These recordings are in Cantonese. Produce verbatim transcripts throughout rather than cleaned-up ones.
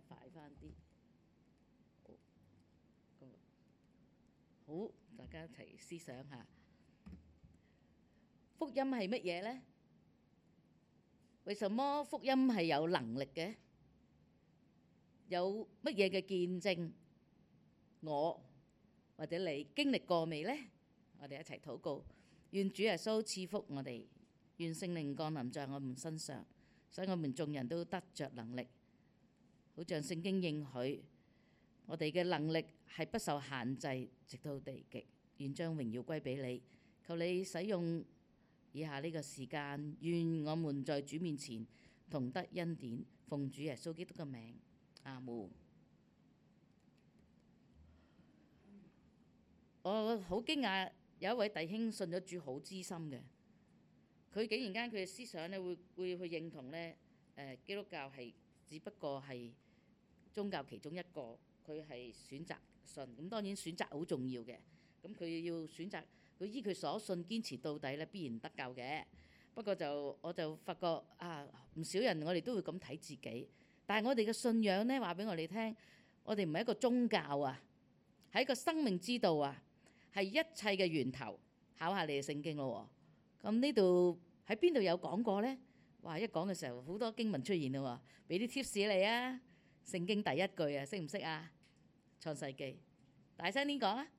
快翻啲。好，大家一齊思想下，福音係乜嘢呢？為什麼福音係有能力嘅？有乜嘢嘅見證？我或者你經歷過未呢？我哋一齊禱告，願主耶穌賜福我哋，願聖靈降臨在我們身上，使我們眾人都得着能力，好像聖經應許，我哋嘅能力係不受限制，直到地極。願將榮耀歸俾你，求你使用以下呢個時間，願我們在主面前同得恩典，奉主耶穌基督嘅名，阿門。我好驚訝，有一位弟兄信咗主好資深嘅，佢竟然間佢嘅思想咧會會去認同咧誒基督教係只不過係宗教其中一個，佢係選擇信。咁當然選擇好重要嘅，咁佢要選擇佢依佢所信堅持到底咧，必然得救嘅。不過就我就發覺啊，唔少人我哋都會咁睇自己，但係我哋嘅信仰咧話俾我哋聽，我哋唔係一個宗教啊，係一個生命之道啊，係一切嘅源頭。考下你嘅聖經咯喎，咁呢度喺邊度有講過呢？哇！一講嘅時候好多經文出現啦喎，俾啲 tips 你啊！聖經第一句啊，識唔識啊？創世記，大聲啲講啊！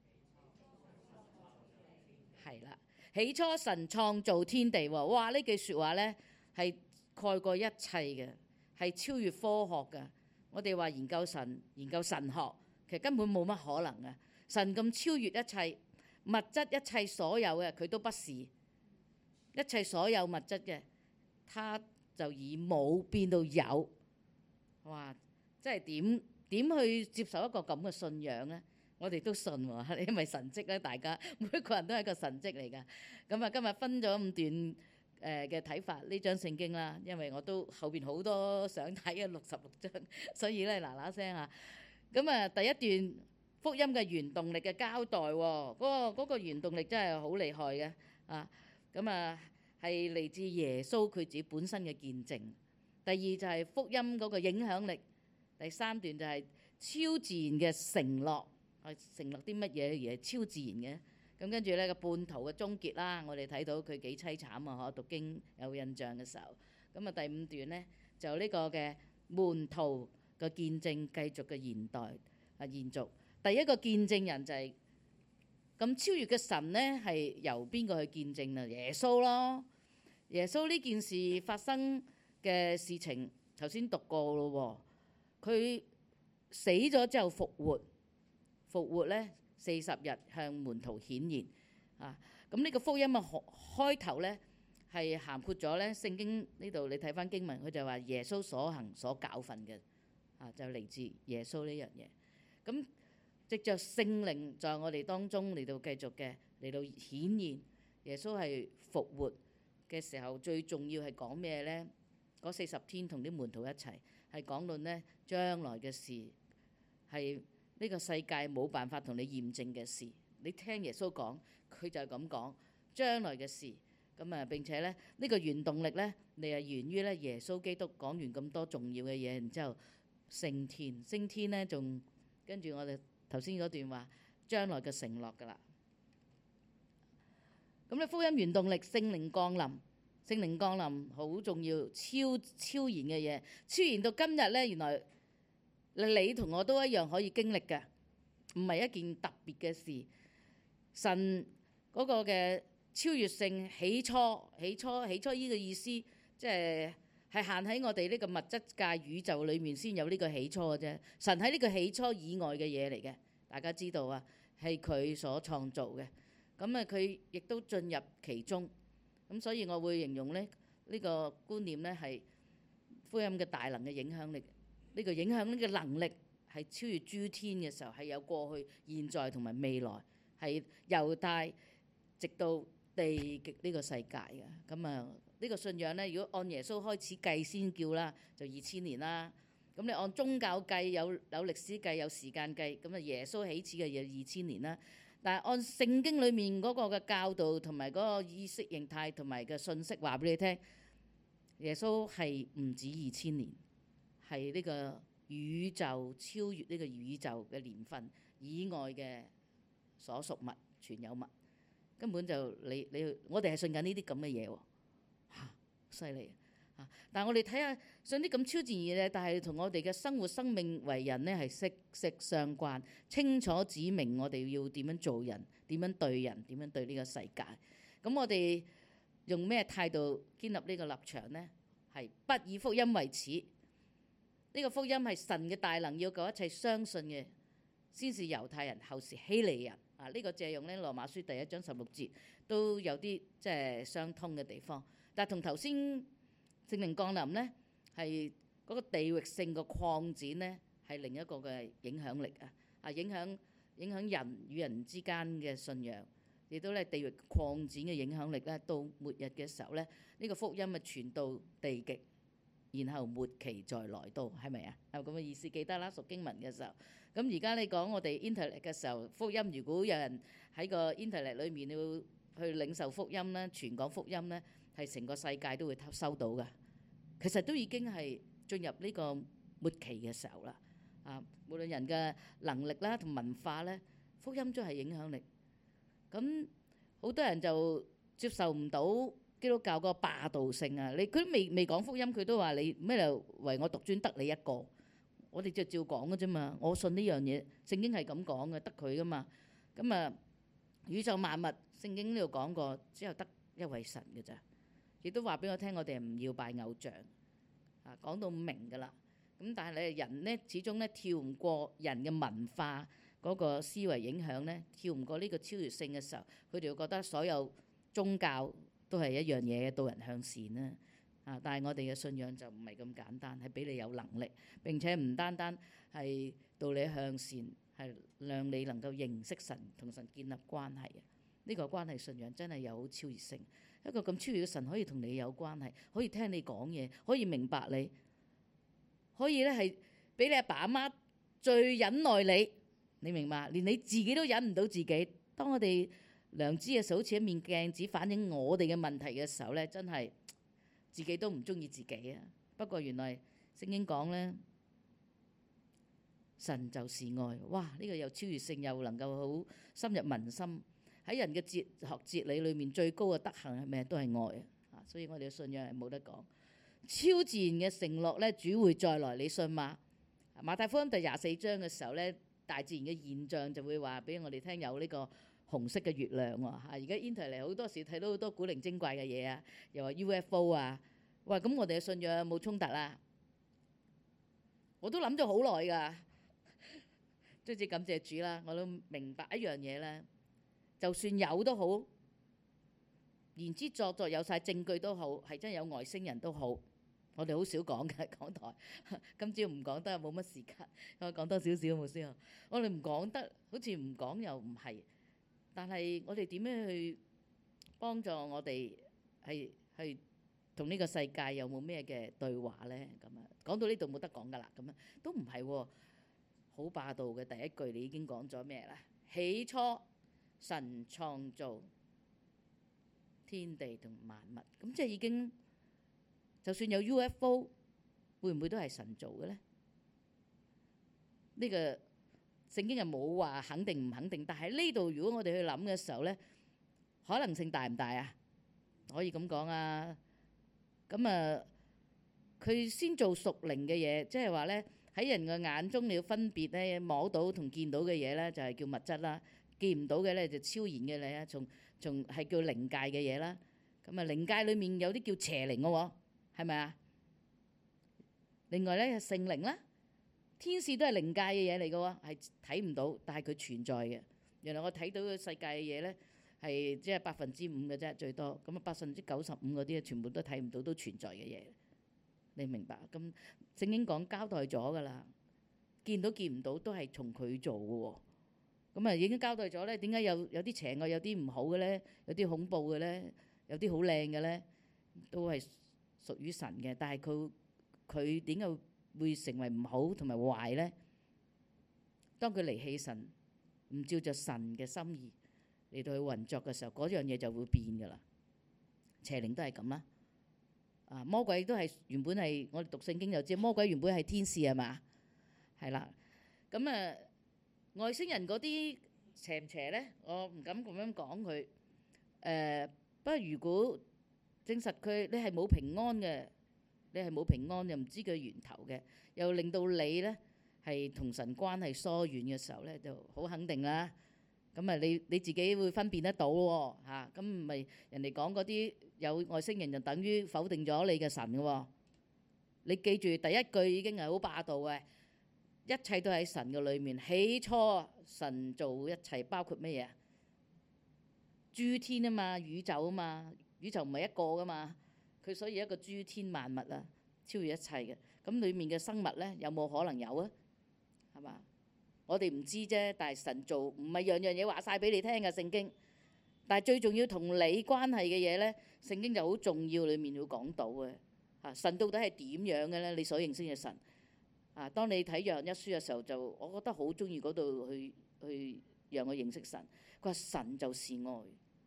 係啦，起初神創造天地喎，哇！呢句説話呢係蓋過一切嘅，係超越科學嘅。我哋話研究神、研究神學，其實根本冇乜可能嘅。神咁超越一切物質，一切所有嘅佢都不是，一切所有物質嘅，他就以冇變到有。哇！即係點點去接受一個咁嘅信仰呢？我哋都信喎，因為神蹟咧，大家每一個人都係一個神蹟嚟㗎。咁啊，今日分咗五段誒嘅睇法呢張聖經啦，因為我都後邊好多想睇嘅六十六章，所以咧嗱嗱聲啊。咁啊，第一段福音嘅原動力嘅交代喎，嗰個嗰個原動力真係好厲害嘅啊。咁啊，係嚟自耶穌佢自己本身嘅見證。第二就係福音嗰個影響力。第三段就係超自然嘅承諾，係承諾啲乜嘢而係超自然嘅。咁跟住咧個半途嘅終結啦，我哋睇到佢幾凄慘啊！嗬，讀經有印象嘅時候。咁啊，第五段咧就呢個嘅門徒嘅見證繼續嘅延代啊延續。第一個見證人就係咁超越嘅神咧，係由邊個去見證啊？耶穌咯。耶穌呢件事發生嘅事情，頭先讀過咯喎。佢死咗之後復活，復活咧四十日向門徒顯現啊！咁呢個福音嘅開頭咧係涵括咗咧聖經呢度，你睇翻經文，佢就話耶穌所行所教訓嘅啊，就嚟自耶穌呢樣嘢。咁藉着聖靈在我哋當中嚟到繼續嘅嚟到顯現，耶穌係復活嘅時候，最重要係講咩咧？嗰四十天同啲門徒一齊，係講到呢將來嘅事，係呢個世界冇辦法同你驗證嘅事。你聽耶穌講，佢就係咁講將來嘅事。咁啊，並且咧呢個原動力咧，你係源於咧耶穌基督講完咁多重要嘅嘢，然之後升天，升天咧仲跟住我哋頭先嗰段話將來嘅承諾㗎啦。咁咧福音原動力聖靈降臨。聖靈降臨好重要，超超然嘅嘢，超然到今日呢，原來你同我都一樣可以經歷嘅，唔係一件特別嘅事。神嗰個嘅超越性，起初起初起初呢個意思，即係係限喺我哋呢個物質界宇宙裏面先有呢個起初嘅啫。神喺呢個起初以外嘅嘢嚟嘅，大家知道啊，係佢所創造嘅。咁啊，佢亦都進入其中。咁所以我會形容咧呢個觀念咧係福音嘅大能嘅影響力，呢個影響呢個能力係超越諸天嘅時候，係有過去、現在同埋未來，係猶大直到地極呢個世界嘅。咁啊，呢個信仰咧，如果按耶穌開始計先叫啦，就二千年啦。咁你按宗教計，有有歷史計，有時間計，咁啊耶穌起始嘅嘢二千年啦。但係按聖經裏面嗰個嘅教導同埋嗰個意識形態同埋嘅信息話俾你聽，耶穌係唔止二千年，係呢個宇宙超越呢個宇宙嘅年份以外嘅所屬物、全有物，根本就你你我哋係信緊呢啲咁嘅嘢喎，嚇犀利啊！但係我哋睇下信啲咁超自然嘅嘢，但係同我哋嘅生活、生命、為人呢係息息相關，清楚指明我哋要點樣做人、點樣對人、點樣對呢個世界。咁我哋用咩態度建立呢個立場呢？係不以福音為恥。呢個福音係神嘅大能，要救一切相信嘅，先是猶太人，後是希利人。啊，呢、這個借用呢羅馬書第一章十六節都有啲即係相通嘅地方。但係同頭先聖靈降臨呢，係嗰個地域性嘅擴展呢，係另一個嘅影響力啊！啊，影響影響人與人之間嘅信仰，亦都咧地域擴展嘅影響力咧，到末日嘅時候咧，呢、這個福音啊傳到地極。然後末期再來到，係咪啊？有咁嘅意思，記得啦。讀經文嘅時候，咁而家你講我哋 internet 嘅時候，福音如果有人喺個 internet 裏面要去領受福音咧，傳講福音咧，係成個世界都會收到㗎。其實都已經係進入呢個末期嘅時候啦。啊，無論人嘅能力啦同文化咧，福音都係影響力。咁好多人就接受唔到基督教個霸道性啊！你佢都未未講福音，佢都話你咩就唯我獨尊，得你一個。我哋就照講嘅啫嘛。我信呢樣嘢，聖經係咁講嘅，得佢噶嘛。咁啊，宇宙萬物，聖經呢度講過，只有得一位神嘅咋。亦都話俾我聽，我哋唔要拜偶像啊，講到明噶啦。咁但係你人呢，始終咧跳唔過人嘅文化嗰個思維影響咧，跳唔過呢個超越性嘅時候，佢哋就覺得所有宗教都係一樣嘢，導人向善啦。啊！但係我哋嘅信仰就唔係咁簡單，係俾你有能力，並且唔單單係導你向善，係讓你能夠認識神，同神建立關係嘅。呢個關係信仰真係有好超越性。一個咁超越嘅神可以同你有關係，可以聽你講嘢，可以明白你，可以咧係俾你阿爸阿媽最忍耐你。你明白？連你自己都忍唔到自己。當我哋良知嘅時候，好似一面鏡子反映我哋嘅問題嘅時候咧，真係自己都唔中意自己啊！不過原來聖經講咧，神就是愛。哇！呢個又超越性，又能夠好深入民心。喺人嘅哲學哲理裏面，最高嘅德行係咩？都係愛啊！所以我哋嘅信仰係冇得講。超自然嘅承諾咧，主會再來，你信嗎？馬太福音第廿四章嘅時候咧，大自然嘅現象就會話俾我哋聽，有呢個紅色嘅月亮喎。嚇！而家 Internet 好多時睇到好多古靈精怪嘅嘢啊，又話 U F O 啊。喂，咁我哋嘅信仰有冇衝突啊？我都諗咗好耐㗎，總之感謝主啦。我都明白一樣嘢咧，就算有都好，言之鑿鑿有晒證據都好，係真係有外星人都好，我哋好少講嘅講台。今朝唔講得，冇乜時間，我講多少少冇先啊。我哋唔講得，好似唔講又唔係。但係我哋點樣去幫助我哋係去同呢個世界有冇咩嘅對話咧？咁啊，講到呢度冇得講噶啦，咁啊都唔係喎，好霸道嘅第一句你已經講咗咩啦？起初神創造天地同萬物，咁即係已經就算有 U F O， 會唔會都係神做嘅咧？呢個聖經又冇話肯定唔肯定，但係呢度如果我哋去諗嘅時候咧，可能性大唔大啊？可以咁講啊。咁啊，佢先做屬靈嘅嘢，即係話咧喺人嘅眼中你要分別咧，摸到同見到嘅嘢咧就係叫物質啦，見唔到嘅咧就超然嘅咧，從從係叫靈界嘅嘢啦。咁啊，靈界裏面有啲叫邪靈嘅喎，係咪啊？另外咧聖靈啦。天使都係靈界嘅嘢嚟嘅喎，係睇唔到，但係佢存在嘅。原來我睇到嘅世界嘅嘢咧，係即係百分之五嘅啫，最多。咁啊，百分之九十五嗰啲全部都睇唔到，都存在嘅嘢。你明白？咁聖經講交代咗㗎啦，見到見唔到都係從佢做嘅喎。咁啊，已經交代咗咧，點解有有啲邪惡，有啲唔好嘅咧，有啲恐怖嘅咧，有啲好靚嘅咧，都係屬於神嘅。但係佢佢點解會成為唔好同埋壞呢？當佢離棄神，唔照着神嘅心意嚟到去運作嘅時候，嗰樣嘢就會變噶啦。邪靈都係咁啦。啊，魔鬼都係原本係我哋讀聖經就知，魔鬼原本係天使係嘛？ 係啦。咁啊，外星人嗰啲邪唔邪咧？我唔敢咁樣講佢。誒，不過如果證實佢你係冇平安嘅，你係冇平安又唔知佢源頭嘅，又令到你咧係同神關係疏遠嘅時候咧，就好肯定啦。咁啊，你你自己會分辨得到喎嚇。咁唔係人哋講嗰啲有外星人就等於否定咗你嘅神嘅喎。你記住第一句已經係好霸道嘅，一切都喺神嘅裏面。起初神做一切，包括乜嘢？諸天啊嘛，宇宙啊嘛，宇宙唔係一個噶嘛，佢所以一個諸天萬物啊，超越一切嘅。咁裡面嘅生物咧，有冇可能有啊？係嘛？我哋唔知啫，但係神做唔係樣樣嘢話晒俾你聽嘅聖經。但係最重要同你關係嘅嘢咧，聖經就好重要，裡面會講到嘅。啊，神到底係點樣嘅咧？你所認識嘅神啊，當你睇約翰一書嘅時候，就我覺得好中意嗰度去去讓我認識神。佢話神就是愛。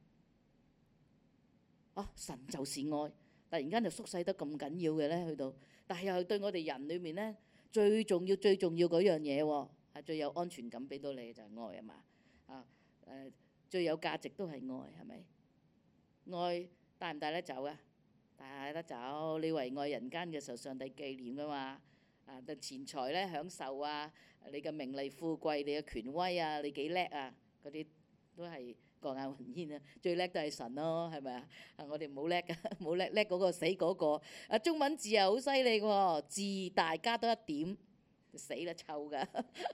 啊，神就是愛，突然間就縮細得咁緊要嘅咧，去到，但係又係對我哋人裏面咧最重要、最重要嗰樣嘢喎，係最有安全感俾到你就係愛啊嘛，啊誒最有價值都係愛，係咪？愛帶唔帶得走啊？帶得走，你為愛人間嘅時候，上帝紀念噶嘛，啊但錢財咧享受啊，你嘅名利富貴，你嘅權威啊，你幾叻啊，嗰啲都係過眼雲煙啊！最叻都係神咯，係咪啊？啊，我哋冇叻㗎，冇叻叻嗰個死嗰個。啊，中文字又好犀利喎，字大加多一點，死啦臭㗎。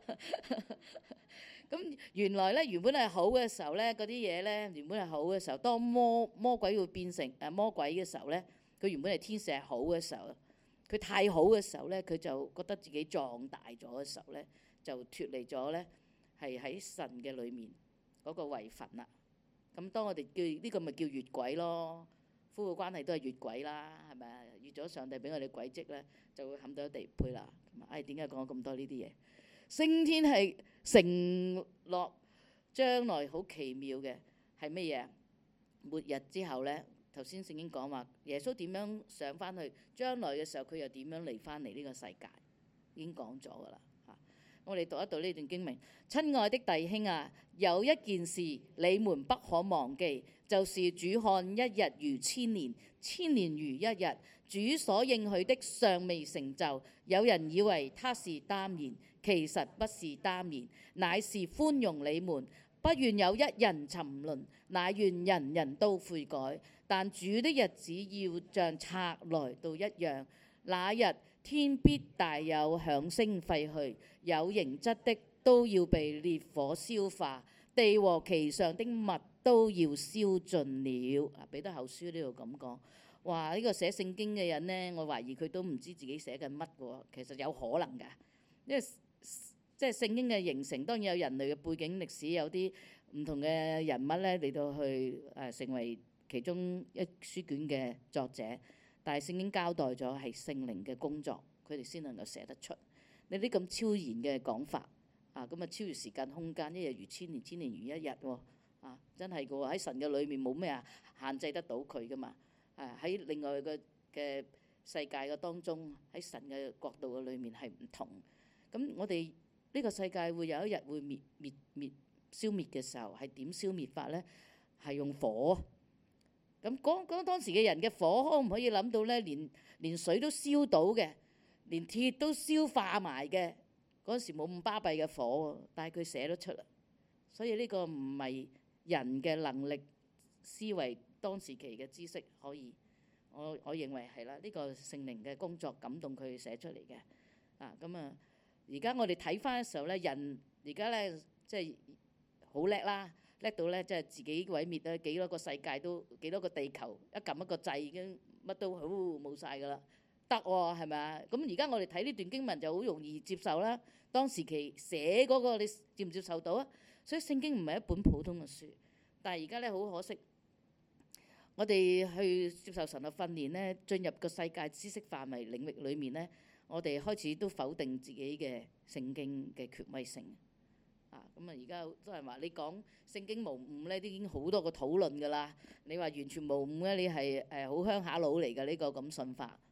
咁原來咧，原本係好嘅時候咧，嗰啲嘢咧原本係好嘅時候，當魔魔鬼會變成誒魔鬼嘅時候咧，佢原本係天使係好嘅時候，佢太好嘅時候咧，佢就覺得自己壯大咗嘅時候咧，就脫離咗咧係喺神嘅裏面嗰個位份啦。咁當我哋叫呢個咪叫越軌咯，夫婦關係都係越軌啦，係咪啊？越咗上帝俾我哋軌跡咧，就會冚到地配啦。唉，點解講咁多呢啲嘢？升天係承諾將來好奇妙嘅係乜嘢？末日之後咧，頭先聖經講話耶穌點樣上翻去，將來嘅時候佢又點樣嚟翻嚟呢個世界，已經講咗噶啦。我哋讀一讀呢段經文。親愛的弟兄啊，有一件事你們不可忘記，就是主看一日如千年，千年如一日。主所應許的尚未成就，有人以為他是耽延，其實不是耽延，乃是寬容你們，不願有一人沉淪，乃願人人都悔改。但主的日子要像賊來到一樣，那日天必大有響聲廢去，有形質的都要被烈火消化，地和其上的物都要燒盡了。啊，彼得後書呢度咁講。哇！呢個寫聖經嘅人呢，我懷疑佢都唔知自己寫緊乜喎。其實有可能㗎，因為即係聖經嘅形成，當然有人類嘅背景歷史，有啲唔同嘅人物咧嚟到去誒成為其中一書卷嘅作者。但係聖經交代咗係聖靈嘅工作，佢哋先能夠寫得出。你啲咁超然嘅講法啊，咁啊超越時間空間，一日如千年，千年如一日喎。啊，真係㗎喎！喺神嘅裏面冇咩啊限制得到佢㗎嘛。啊，喺另外嘅嘅世界嘅當中，喺神嘅國度嘅裏面係唔同。咁我哋呢個世界會有一日會滅滅滅消滅嘅時候，係點消滅法咧？係用火。咁講講當時嘅人嘅火，可唔可以諗到咧？連連水都燒到嘅，連鐵都消化埋嘅。嗰時冇咁巴閉嘅火，但係佢寫得出嚟。所以呢個唔係人嘅能力思維，當時期嘅知識可以，我我認為係啦。呢個聖靈嘅工作感動佢寫出嚟嘅。啊，咁啊，而家我哋睇翻嘅時候咧，人而家咧即係好叻啦。叻到咧，即係自己毀滅啊！幾多個世界都幾多個地球，一撳一個掣已經乜都好冇晒㗎啦，得喎係咪啊？咁而家我哋睇呢段經文就好容易接受啦。當時期寫嗰個你接唔接受到啊？所以聖經唔係一本普通嘅書，但係而家咧好可惜，我哋去接受神嘅訓練咧，進入個世界知識範圍領域裡面咧，我哋開始都否定自己嘅聖經嘅權威性。啊，咁啊，而家都係話你講聖經無誤咧，都已經好多個討論㗎啦。你話完全無誤咧，你係誒好鄉下佬嚟㗎呢個咁信法，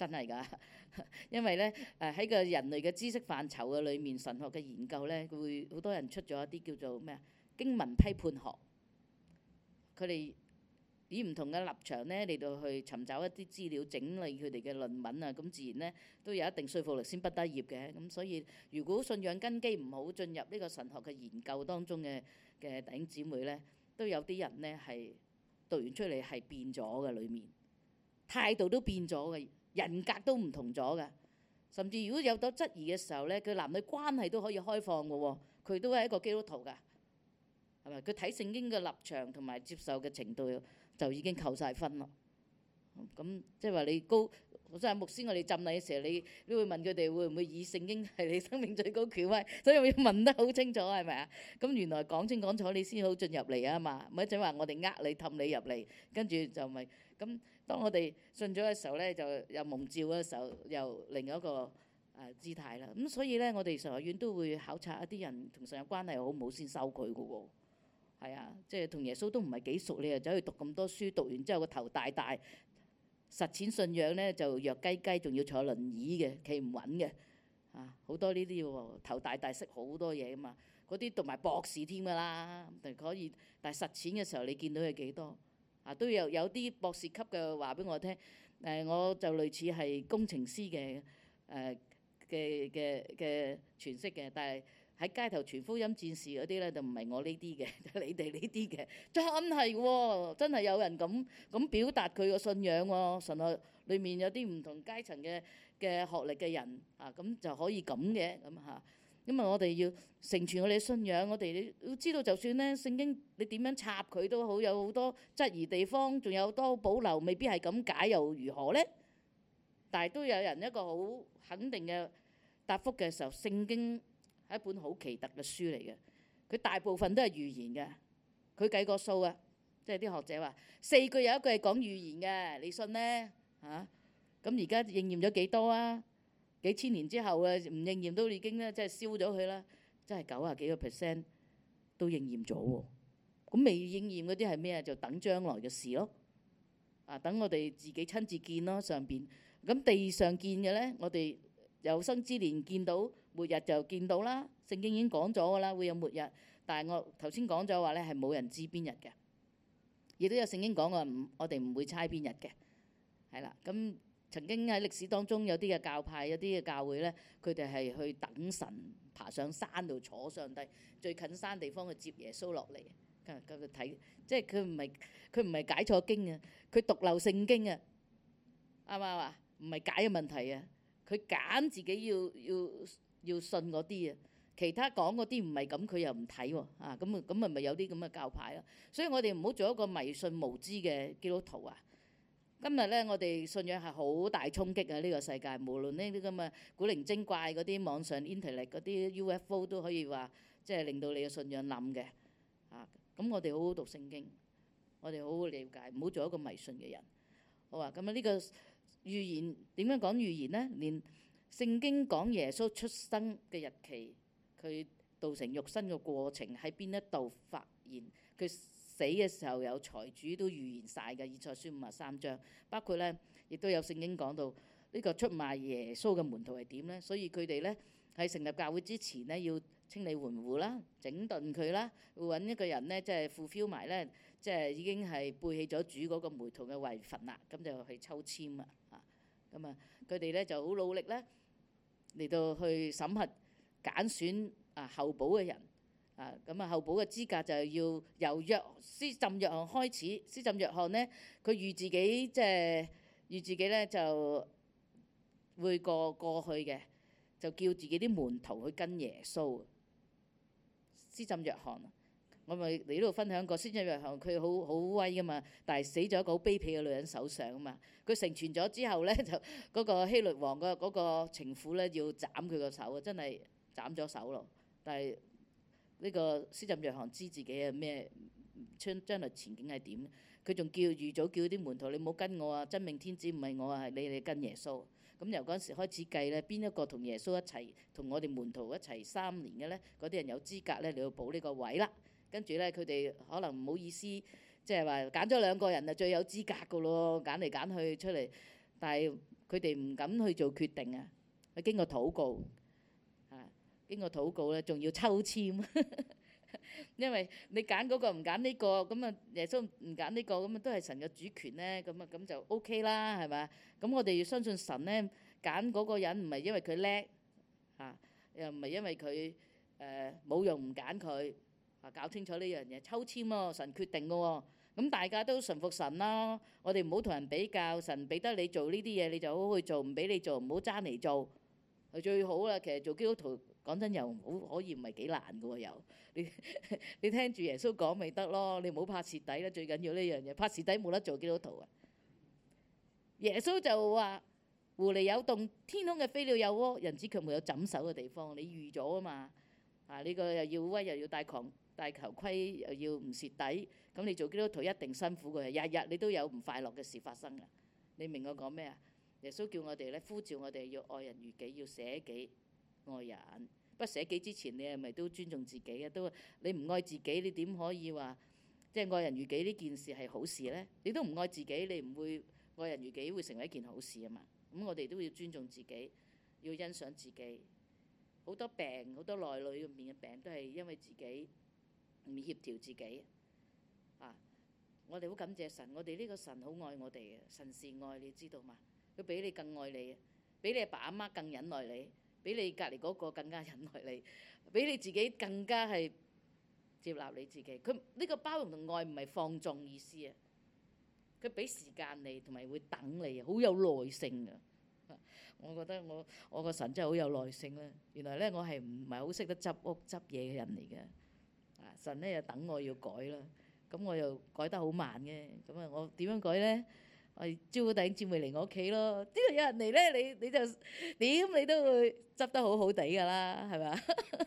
真係㗎。因為咧誒喺個人類嘅知識範疇嘅裏面，神學嘅研究咧，佢會好多人出咗一啲叫做咩啊經文批判學，佢哋以唔同嘅立場咧嚟到去尋找一啲資料，整理佢哋嘅論文啊，咁自然咧都有一定說服力先畢得業嘅。咁所以如果信仰根基唔好，進入呢個神學嘅研究當中嘅嘅弟兄姊妹咧，都有啲人咧係讀完出嚟係變咗嘅，裡面態度都變咗嘅。人格都唔同咗嘅，甚至如果有到質疑嘅時候咧，佢男女關係都可以開放嘅喎，佢都係一個基督徒㗎，係咪？佢睇聖經嘅立場同埋接受嘅程度就已經扣晒分咯。咁即係話你高，我真係牧師，我哋浸禮嘅時候，你你會問佢哋會唔會以聖經係你生命最高權威，所以我要問得好清楚，係咪啊？咁原來講清講楚你先好進入嚟啊嘛，唔係一陣話我哋呃你氹你入嚟，跟住就咪咁。當我哋信咗嘅時候咧，就又蒙召嘅時候，又另一個誒姿態啦。咁所以咧，我哋神學院都會考察一啲人同神有關係好唔好先收佢嘅喎。係啊，即係同耶穌都唔係幾熟，你又走去讀咁多書，讀完之後個頭大大，實踐信仰咧就弱雞雞，仲要坐輪椅嘅，企唔穩嘅。啊，好多呢啲喎，頭大大識好多嘢啊嘛。嗰啲讀埋博士添㗎啦，可以，但係實踐嘅時候你見到佢幾多？啊，都有有啲博士級嘅話俾我聽，誒、呃、我就類似係工程師嘅誒嘅嘅嘅詮釋嘅，但係喺街頭傳福音戰士嗰啲咧就唔係我呢啲嘅，就係你哋呢啲嘅，真係喎，真係有人咁咁表達佢個信仰喎。神學裏面有啲唔同階層嘅嘅學歷嘅人啊，咁就可以咁嘅咁嚇。咁啊，我哋要成全我哋嘅信仰，我哋要知道，就算咧聖經你點樣插佢都好，有好多質疑地方，仲有好多保留，未必係咁解又如何呢？但係都有人一個好肯定嘅答覆嘅時候，聖經係一本好奇特嘅書嚟嘅，佢大部分都係預言嘅，佢計過數啊，即係啲學者話四句有一句係講預言嘅，你信呢？嚇？咁而家應驗咗幾多啊？幾千年之後啊，唔應驗都已經咧，即係燒咗佢啦。真係九啊幾個 percent 都應驗咗喎。咁未應驗嗰啲係咩啊？就等將來嘅事咯。啊，等我哋自己親自見咯，上邊。咁地上見嘅咧，我哋有生之年見到，末日就見到啦。聖經已經講咗㗎啦，會有末日。但係我頭先講咗話咧，係冇人知邊日嘅。亦都有聖經講過，唔我哋唔會猜邊日嘅。係啦，咁。曾經喺歷史當中有啲嘅教派，有啲嘅教會咧，佢哋係去等神爬上山度坐上帝最近山地方去接耶穌落嚟。咁咁佢睇，即係佢唔係佢唔係解錯經啊，佢讀漏聖經啊，啱唔啱啊？唔係解嘅問題啊，佢揀自己要要要信嗰啲啊，其他講嗰啲唔係咁，佢又唔睇喎。啊，咁啊咁咪咪有啲咁嘅教派咯。所以我哋唔好做一個迷信無知嘅基督徒啊！今日咧，我哋信仰係好大衝擊啊！呢個世界，無論呢啲咁嘅古靈精怪嗰啲網上 internet 嗰啲 U F O 都可以話，即係令到你嘅信仰冧嘅。啊，咁我哋好好讀聖經，我哋好好了解，唔好做一個迷信嘅人。好啊，咁啊呢個預言點樣講預言呢？連聖經講耶穌出生嘅日期，佢道成肉身嘅過程喺邊一度發現佢。死嘅時候有財主都預言晒嘅，以賽書五十三章，包括咧亦都有聖經講到呢個出賣耶穌嘅門徒係點咧，所以佢哋咧喺成立教會之前咧要清理門戶啦、整頓佢啦，會揾一個人咧即係 fulfill 埋咧，即係已經係背棄咗主嗰個門徒嘅遺訓啦，咁就去抽籤啦嚇，咁啊佢哋咧就好努力咧嚟到去審核揀選啊候補嘅人。啊，咁啊，候補嘅資格就係要由約施浸約翰開始。施浸約翰呢，佢預自己即係預自己咧就會過過去嘅，就叫自己啲門徒去跟耶穌。施浸約翰，我咪嚟呢度分享過。施浸約翰佢好好威噶嘛，但係死咗一個好卑鄙嘅女人手上啊嘛。佢成全咗之後咧，就嗰個希律王嘅嗰個情婦咧要斬佢個手啊，真係斬咗手咯。但係呢個施浸約翰知自己係咩將將來前景係點，佢仲叫預早叫啲門徒，你唔好跟我啊！真命天子唔係我啊，係你哋跟耶穌。咁由嗰陣時開始計咧，邊一個同耶穌一齊同我哋門徒一齊三年嘅咧，嗰啲人有資格咧嚟到補呢個位啦。跟住咧，佢哋可能唔好意思，即係話揀咗兩個人啊，最有資格噶咯，揀嚟揀去出嚟，但係佢哋唔敢去做決定啊。佢經過禱告啊，經過禱告咧，仲要抽籤，因為你揀嗰個唔揀呢個，咁啊耶穌唔揀呢個，咁啊都係神嘅主權咧，咁啊咁就 O K 啦，係咪？咁我哋要相信神咧，揀嗰個人唔係因為佢叻啊，又唔係因為佢誒冇用唔揀佢啊，搞清楚呢樣嘢，抽籤喎，神決定嘅喎。咁大家都順服神啦，我哋唔好同人比較，神俾得你做呢啲嘢，你就好好去做，唔俾你做唔好爭嚟做，係最好啦。其實做基督徒講真又好可以唔係幾難嘅喎，又你你聽住耶穌講咪得咯，你唔好怕蝕底啦，最緊要呢樣嘢，怕蝕底冇得做基督徒啊。耶穌就話：狐狸有洞，天空嘅飛鳥有窩，人子卻沒有枕首嘅地方。你預咗啊嘛，啊呢個又要威又要戴狂戴頭盔又要唔蝕底。咁你做基督徒一定辛苦嘅，日日你都有唔快樂嘅事發生嘅。你明我講咩啊？耶穌叫我哋咧，呼召我哋要愛人如己，要捨己愛人。不過捨己之前，你係咪都尊重自己啊？都你唔愛自己，你點可以話即係愛人如己呢件事係好事呢？你都唔愛自己，你唔會愛人如己會成為一件好事啊嘛。咁我哋都要尊重自己，要欣賞自己。好多病，好多內裏面嘅病都係因為自己唔協調自己。啊！我哋好感謝神，我哋呢個神好愛我哋嘅，神是愛，你知道嘛？佢比你更愛你，比你阿爸阿媽更忍耐你，比你隔離嗰個更加忍耐你，比你自己更加係接納你自己。佢呢個包容同愛唔係放縱意思啊，佢俾時間你，同埋會等你，好有耐性㗎。我覺得我我個神真係好有耐性啦。原來咧我係唔係好識得執屋執嘢嘅人嚟嘅。啊，神咧又等我要改啦。咁我又改得好慢嘅，咁啊我點樣改咧？我招個弟兄姊妹嚟我屋企咯。呢個有人嚟咧，你你就點你都會執得好好地㗎啦，係咪？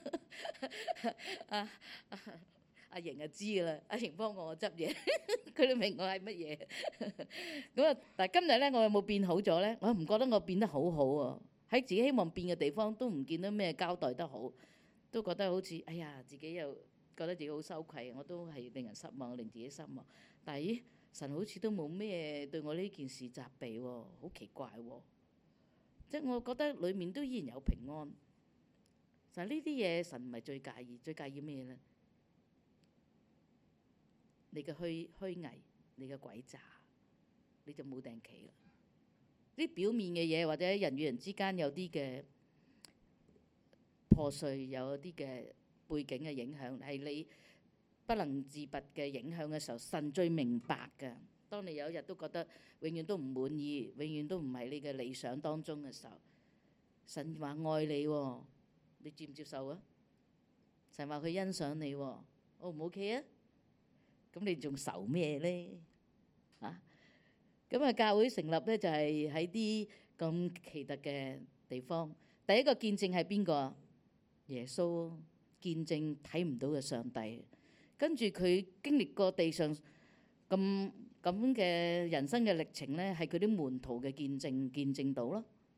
阿阿瑩就知㗎啦，阿瑩幫我我執嘢，佢都明我係乜嘢。咁啊，但係今日咧，我有冇變好咗咧？我唔覺得我變得好好喎。喺自己希望變嘅地方都唔見到咩交代得好，都覺得好似哎呀自己又〜覺得自己好羞愧，我都係令人失望，令自己失望。但係咦，神好似都冇咩對我呢件事責備喎，好奇怪喎。即係我覺得裡面都依然有平安。但係呢啲嘢神唔係最介意，最介意咩咧？你嘅虛虛偽，你嘅詭詐，你就冇定企啦。啲表面嘅嘢或者人與人之間有啲嘅破碎，有啲嘅背景嘅影響，係你不能自拔嘅影響嘅時候，神最明白㗎。當你有一日都覺得永遠都唔滿意，永遠都唔係你嘅理想當中嘅時候，神話愛你喎，你接唔接受啊？神話佢欣賞你喎，O 唔 OK啊？咁你仲愁咩咧？啊，咁啊教會成立咧就係喺啲咁奇特嘅地方。第一個見證係邊個？耶穌。見證睇唔到嘅上帝，跟住佢經歷過地上咁咁嘅人生嘅歷程咧，係佢啲門徒嘅見證，見證到咯。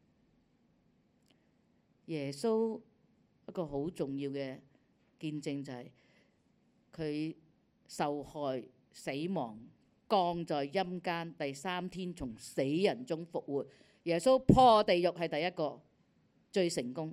耶穌一個好重要嘅見證就係佢受害、死亡、降在陰間，第三天從死人中復活。耶穌破地獄係第一個最成功。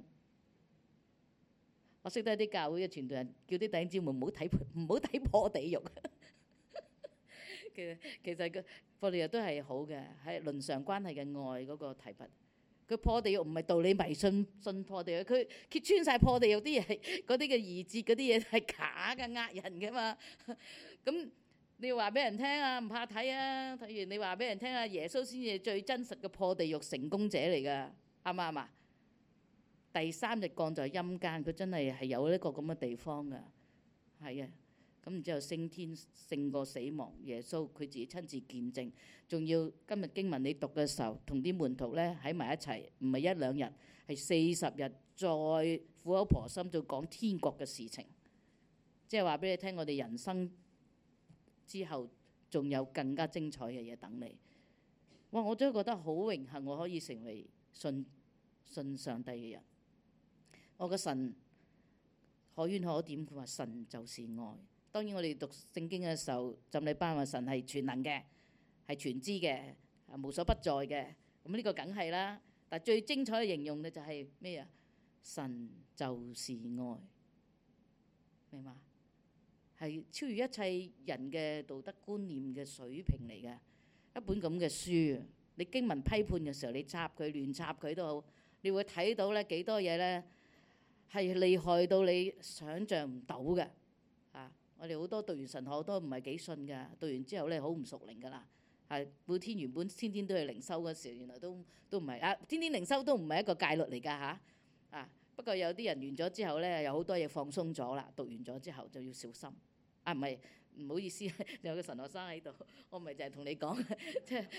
我識得啲教會嘅傳道人叫啲弟兄姊妹唔好睇唔好睇破地獄。其實其實個破地獄都係好嘅，係倫常關係嘅愛嗰個提拔。佢破地獄唔係道理迷信信破地獄，佢揭穿晒破地獄啲嘢，嗰啲嘅異節嗰啲嘢係假嘅，呃人嘅嘛。咁你要話俾人聽啊，唔怕睇啊。睇完你話俾人聽啊，耶穌先至係最真實嘅破地獄成功者嚟㗎，啱唔啱啊？第三日降在陰間，佢真係係有一個咁嘅地方㗎，係啊。咁然之後升天勝過死亡，耶穌佢自己親自見證，仲要今日經文你讀嘅時候，同啲門徒咧喺埋一齊，唔係一兩日，係四十日，再苦口婆心就講天國嘅事情，即係話俾你聽，我哋人生之後仲有更加精彩嘅嘢等你。哇！我真係覺得好榮幸，我可以成為信信上帝嘅人。我個神可圈可點，佢話神就是愛。當然我哋讀聖經嘅時候，浸禮班話神係全能嘅，係全知嘅，無所不在嘅。 咁呢個梗係啦。但最精彩嘅形容嘅就係咩啊？神就是愛，明嘛？係超越一切人嘅道德觀念嘅水平嚟嘅一本咁嘅書。你經文批判嘅時候，你插佢亂插佢都好，你會睇到咧幾多嘢咧係厲害到你想像唔到嘅。啊，我哋好多讀完神學都唔係幾信㗎，讀完之後咧好唔屬靈㗎啦。係每天原本天天都係靈修嗰時，原來都都唔係啊！天天靈修都唔係一個戒律嚟㗎嚇啊！不過有啲人完咗之後咧，有好多嘢放鬆咗啦。讀完咗之後就要小心啊！唔係唔好意思，有個神學生喺度，我唔係就係同你講，即係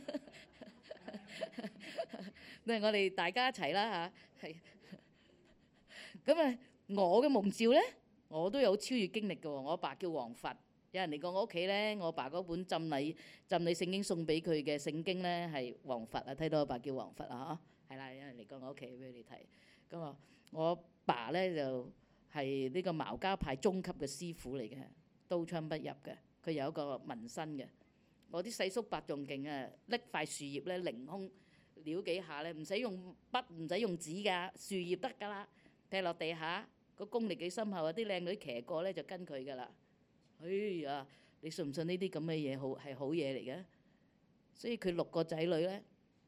都係我哋大家一齊啦嚇。係咁啊！我嘅蒙召咧，我都有超越經歷嘅喎。我阿爸叫黃佛。有人嚟過我屋企咧，我爸嗰本浸禮浸禮聖經送俾佢嘅聖經咧係黃佛啊，睇到我爸叫黃佛啊，嗬，係啦，有人嚟過我屋企俾你睇。咁啊，我爸咧就係呢個茅家派中級嘅師傅嚟嘅，刀槍不入嘅，佢有一個紋身嘅。我啲細叔伯仲勁啊，拎塊樹葉咧凌空撩幾下咧，唔使用筆唔使用紙㗎，樹葉得㗎啦，踢落地下，個功力幾深厚啊！啲靚女騎過咧就跟佢㗎啦。哎呀，你信唔信呢啲咁嘅嘢好係好嘢嚟嘅？所以佢六個仔女咧，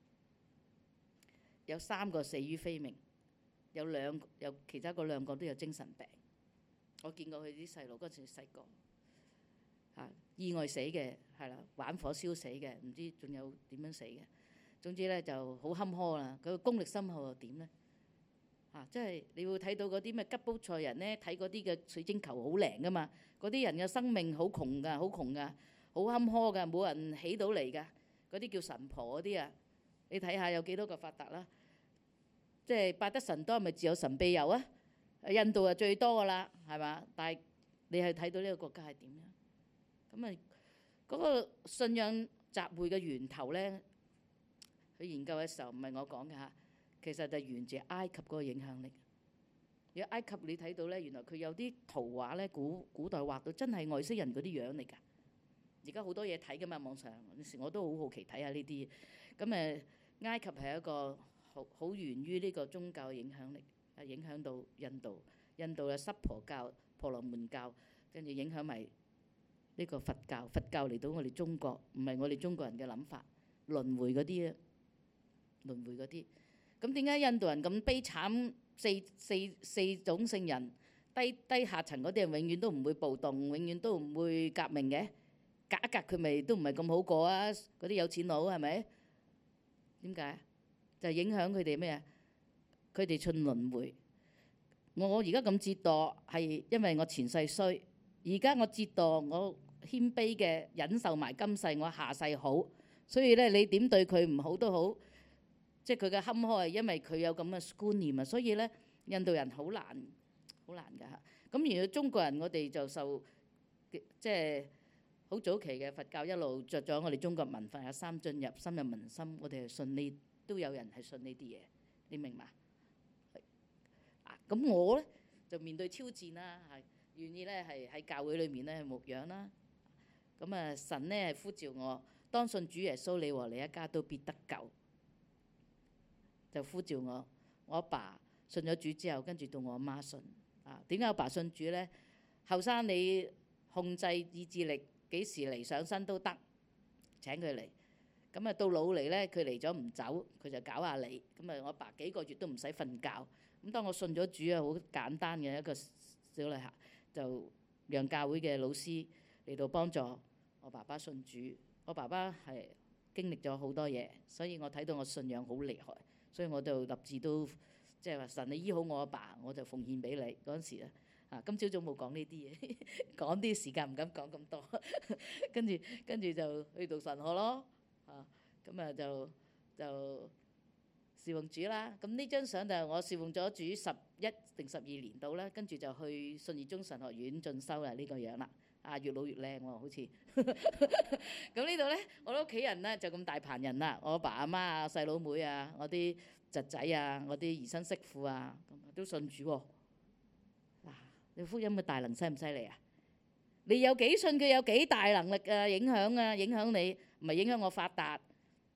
有三個死於非命，有兩有其他嗰兩個都有精神病。我見過佢啲細路嗰陣時細個嚇意外死嘅，係啦，玩火燒死嘅，唔知仲有點樣死嘅。總之咧就好坎坷啦。佢個功力深厚又點咧？啊！即係你會睇到嗰啲咩吉普賽人咧，睇嗰啲嘅水晶球好靚噶嘛。嗰啲人嘅生命好窮噶，好窮噶，好坎坷噶，冇人起到嚟噶。嗰啲叫神婆嗰啲啊，你睇下有幾多個發達啦？即係拜得神多，咪自有神庇佑啊！印度係最多噶啦，係嘛？但係你係睇到呢個國家係點樣？咁啊，嗰個信仰集會嘅源頭咧，去研究嘅時候唔係我講嘅嚇。其實就源自埃及嗰個影響力。如果埃及你睇到咧，原來佢有啲圖畫咧，古古代畫到真係外星人嗰啲樣嚟㗎。而家好多嘢睇㗎嘛，網上有時我都好好奇睇下呢啲。咁誒，埃及係一個好好源於呢個宗教嘅影響力，係影響到印度。印度嘅濕婆教、婆羅門教，跟住影響埋呢個佛教。佛教嚟到我哋中國，唔係我哋中國人嘅諗法，輪迴嗰啲啊，輪迴嗰啲。咁點解印度人咁悲慘？四四四種聖人，低低下層嗰啲人永遠都唔會暴動，永遠都唔會革命嘅。隔一隔佢咪都唔係咁好過啊！嗰啲有錢佬係咪？點解？就係影響佢哋咩啊？佢哋信輪迴。我而家咁折墮係因為我前世衰，而家我折墮我謙卑嘅忍受埋今世，我下世好。所以咧，你點對佢唔好都好。即係佢嘅坎坷係因為佢有咁嘅觀念啊，所以咧印度人好難好難㗎嚇。咁而家中國人我哋就受即係好早期嘅佛教一路着咗我哋中國文化有三進入深入民心，我哋係信呢都有人係信呢啲嘢，你明嘛？啊，咁我咧就面對挑戰啦，係願意咧係喺教會裏面咧牧養啦。咁啊神咧係呼召我，當信主耶穌，你和你一家都必得救。就呼召我，我阿爸信咗主之後，跟住到我阿媽信啊。點解我爸信主咧？後生你控制意志力，幾時嚟上身都得，請佢嚟。咁啊到老嚟咧，佢嚟咗唔走，佢就搞下你。咁啊我阿爸幾個月都唔使瞓覺。咁當我信咗主啊，好簡單嘅一個小女孩，就讓教會嘅老師嚟到幫助我爸爸信主。我爸爸係經歷咗好多嘢，所以我睇到我信仰好厲害。所以我就立志都即係話神你醫好我阿爸，我就奉獻俾你嗰陣時咧。啊，今朝早冇講呢啲嘢，講啲時間唔敢講咁多。跟住跟住就去讀神學咯。啊，咁啊就就侍奉主啦。咁呢張相就係我侍奉咗主十一定十二年度啦。跟住就去信義中神學院進修啦，呢個樣啦。啊，越老越靚喎，好似。咁呢度咧，我啲屋企人咧就咁大棚人啦，我阿爸阿媽啊、細佬妹啊、我啲侄仔啊、我啲兒孫媳婦啊，咁都信主喎。嗱，你福音嘅大能犀唔犀利啊？你有幾信佢有幾大能力啊？影響啊，影響你，唔係影響我發達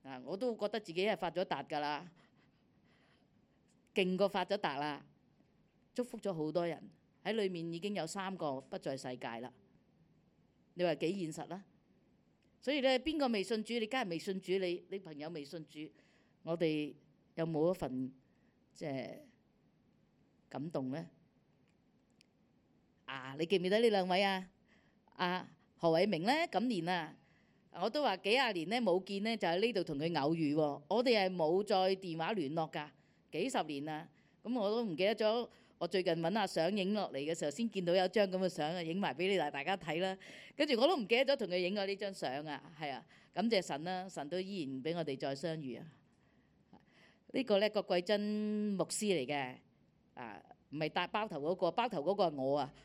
啊，我都覺得自己係發咗達㗎啦，勁過發咗達啦，祝福咗好多人喺裏面，已經有三個不在世界啦。你話幾現實啦？所以咧，邊個未信主？你梗係未信主，你你朋友未信主，我哋有冇一份即係感動咧？啊，你記唔記得呢兩位啊？啊，何偉明咧，今年啊，我都話幾廿年咧冇見咧，就喺呢度同佢偶遇喎。我哋係冇再電話聯絡㗎，幾十年啦。咁我都唔記得咗。我最近揾下相影落嚟嘅時候，先見到有張咁嘅相啊，影埋俾你大大家睇啦。跟住我都唔記得咗同佢影過呢張相啊，係啊，感謝神啦，神都依然俾我哋再相遇啊。呢個咧郭桂珍牧師嚟嘅，啊，唔係戴包頭嗰個，包頭嗰個係我啊。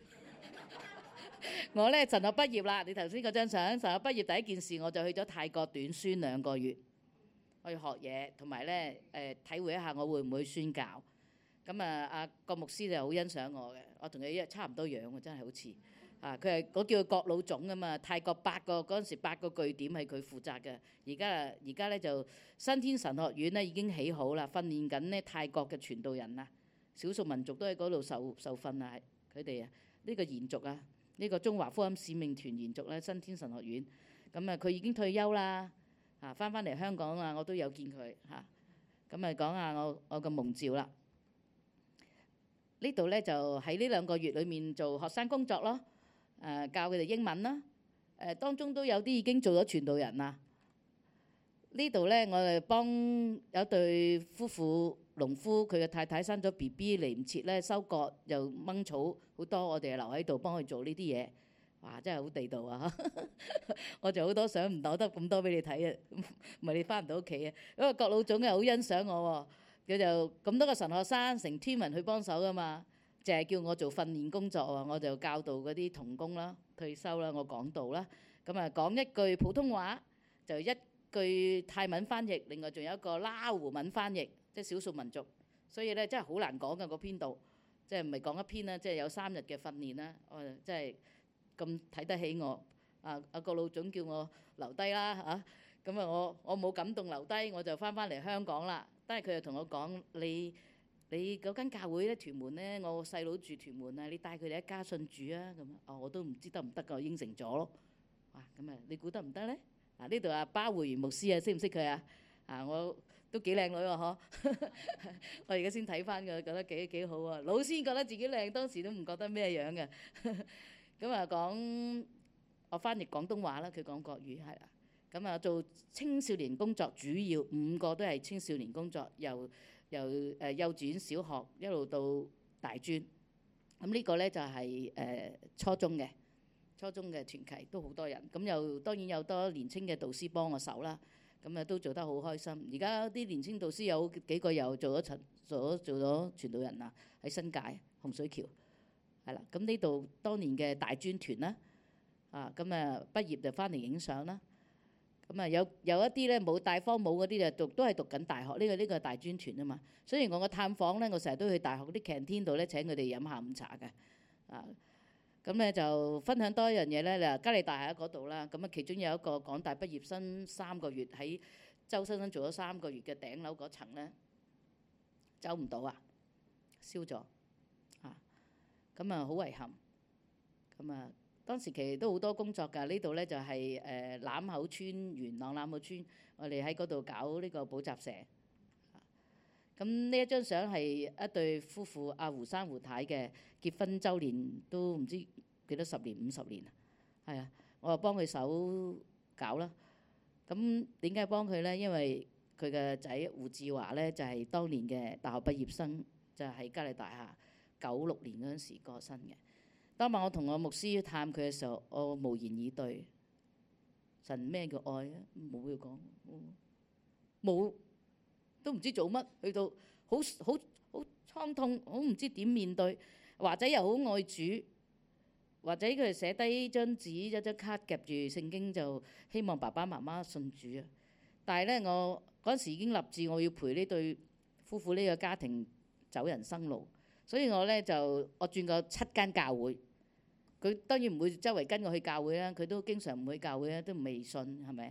我咧神學畢業啦，你頭先嗰張相，神學畢業第一件事我就去咗泰國短宣兩個月，去學嘢，同埋咧誒體會一下我會唔會宣教。咁啊，阿郭牧師就好欣賞我嘅，我同佢一差唔多樣喎，真係好似啊！佢係我叫佢郭老總啊嘛，泰國八個嗰陣時八個據點係佢負責嘅，而家啊而家咧就新天神學院咧已經起好啦，訓練緊呢泰國嘅傳道人啊，少數民族都喺嗰度受受訓啊，佢哋啊呢個延續啊，呢個中華福音使命團延續咧新天神學院，咁啊佢已經退休啦，啊翻返嚟香港啊，我都有見佢嚇，咁啊講下我我嘅蒙召啦。呢度咧就喺呢兩個月裏面做學生工作咯，誒教佢哋英文啦，誒當中都有啲已經做咗傳道人啦。呢度咧我哋幫有對夫婦農夫，佢嘅太太生咗 B B 嚟唔切咧收割又掹草好多，我哋係留喺度幫佢做呢啲嘢，哇真係好地道啊！我就好多相唔攞得咁多俾你睇啊，唔係你翻唔到屋企啊。因為郭老總又好欣賞我喎。佢就咁多個神學生成 team 人去幫手噶嘛，淨係叫我做訓練工作啊，我就教導嗰啲同工啦、退休啦，我講道啦，咁啊講一句普通話就一句泰文翻譯，另外仲有一個拉胡文翻譯，即係少數民族，所以咧真係好難講嘅個篇道，即係唔係講一篇啦，即係有三日嘅訓練啦，我真係咁睇得起我啊！阿郭老總叫我留低啦嚇，咁啊我我冇感動留低，我就翻返嚟香港啦。但係佢又同我講：你你嗰間教會咧，屯門咧，我細佬住屯門啊，你帶佢哋一家信主啊咁啊！哦，我都唔知得唔得㗎，我應承咗咯。哇，咁啊，你估得唔得咧？嗱，呢度阿巴會員牧師啊，識唔識佢啊？啊，我都幾靚女喎，嗬！我而家先睇翻佢，覺得幾幾好啊。老先覺得自己靚，當時都唔覺得咩樣嘅。咁啊，講我翻譯廣東話啦，佢講國語係啦。咁啊，做青少年工作，主要五個都係青少年工作，由由誒幼稚園、小學一路到大專。咁呢個咧就係誒初中嘅初中嘅團契，都好多人。咁又當然有多年青嘅導師幫我手啦。咁啊都做得好開心。而家啲年青導師有幾個又做咗陳做咗做咗傳道人啦，喺新界洪水橋係啦。咁呢度當年嘅大專團啦，啊咁啊畢業就翻嚟影相啦。咁啊有有一啲咧冇大科冇嗰啲就讀都係讀緊大學，呢個呢個係大專團啊嘛。雖然我個探訪咧，我成日都去大學啲 canteen 度咧請佢哋飲下午茶嘅，啊咁咧就分享多一樣嘢咧，嗱嘉利大廈嗰度啦，咁啊其中有一個港大畢業生三個月喺周生生做咗三個月嘅頂樓嗰層咧，走唔到啊，燒咗啊，咁啊好遺憾，咁啊。當時其實都好多工作㗎，呢度咧就係誒欖口村元朗欖口村，我哋喺嗰度搞呢個補習社。咁呢一張相係一對夫婦，阿胡生胡太嘅結婚週年，都唔知幾多十年五十年啊，係啊，我就幫佢手搞啦。咁點解幫佢咧？因為佢嘅仔胡志華咧就係當年嘅大學畢業生，就喺嘉利大廈九六年嗰陣時過身嘅。當晚我同我牧師探佢嘅時候，我無言以對。神咩叫愛啊？冇嘢講，冇都唔知做乜，去到好好好傷痛，好唔知點面對。華仔又好愛主，或者佢寫低張紙一張卡夾住聖經，就希望爸爸媽媽信主啊。但係咧，我嗰陣時已經立志，我要陪呢對夫婦呢個家庭走人生路，所以我咧就我轉過七間教會。佢當然唔會周圍跟我去教會啦，佢都經常唔去教會啦，都未信係咪？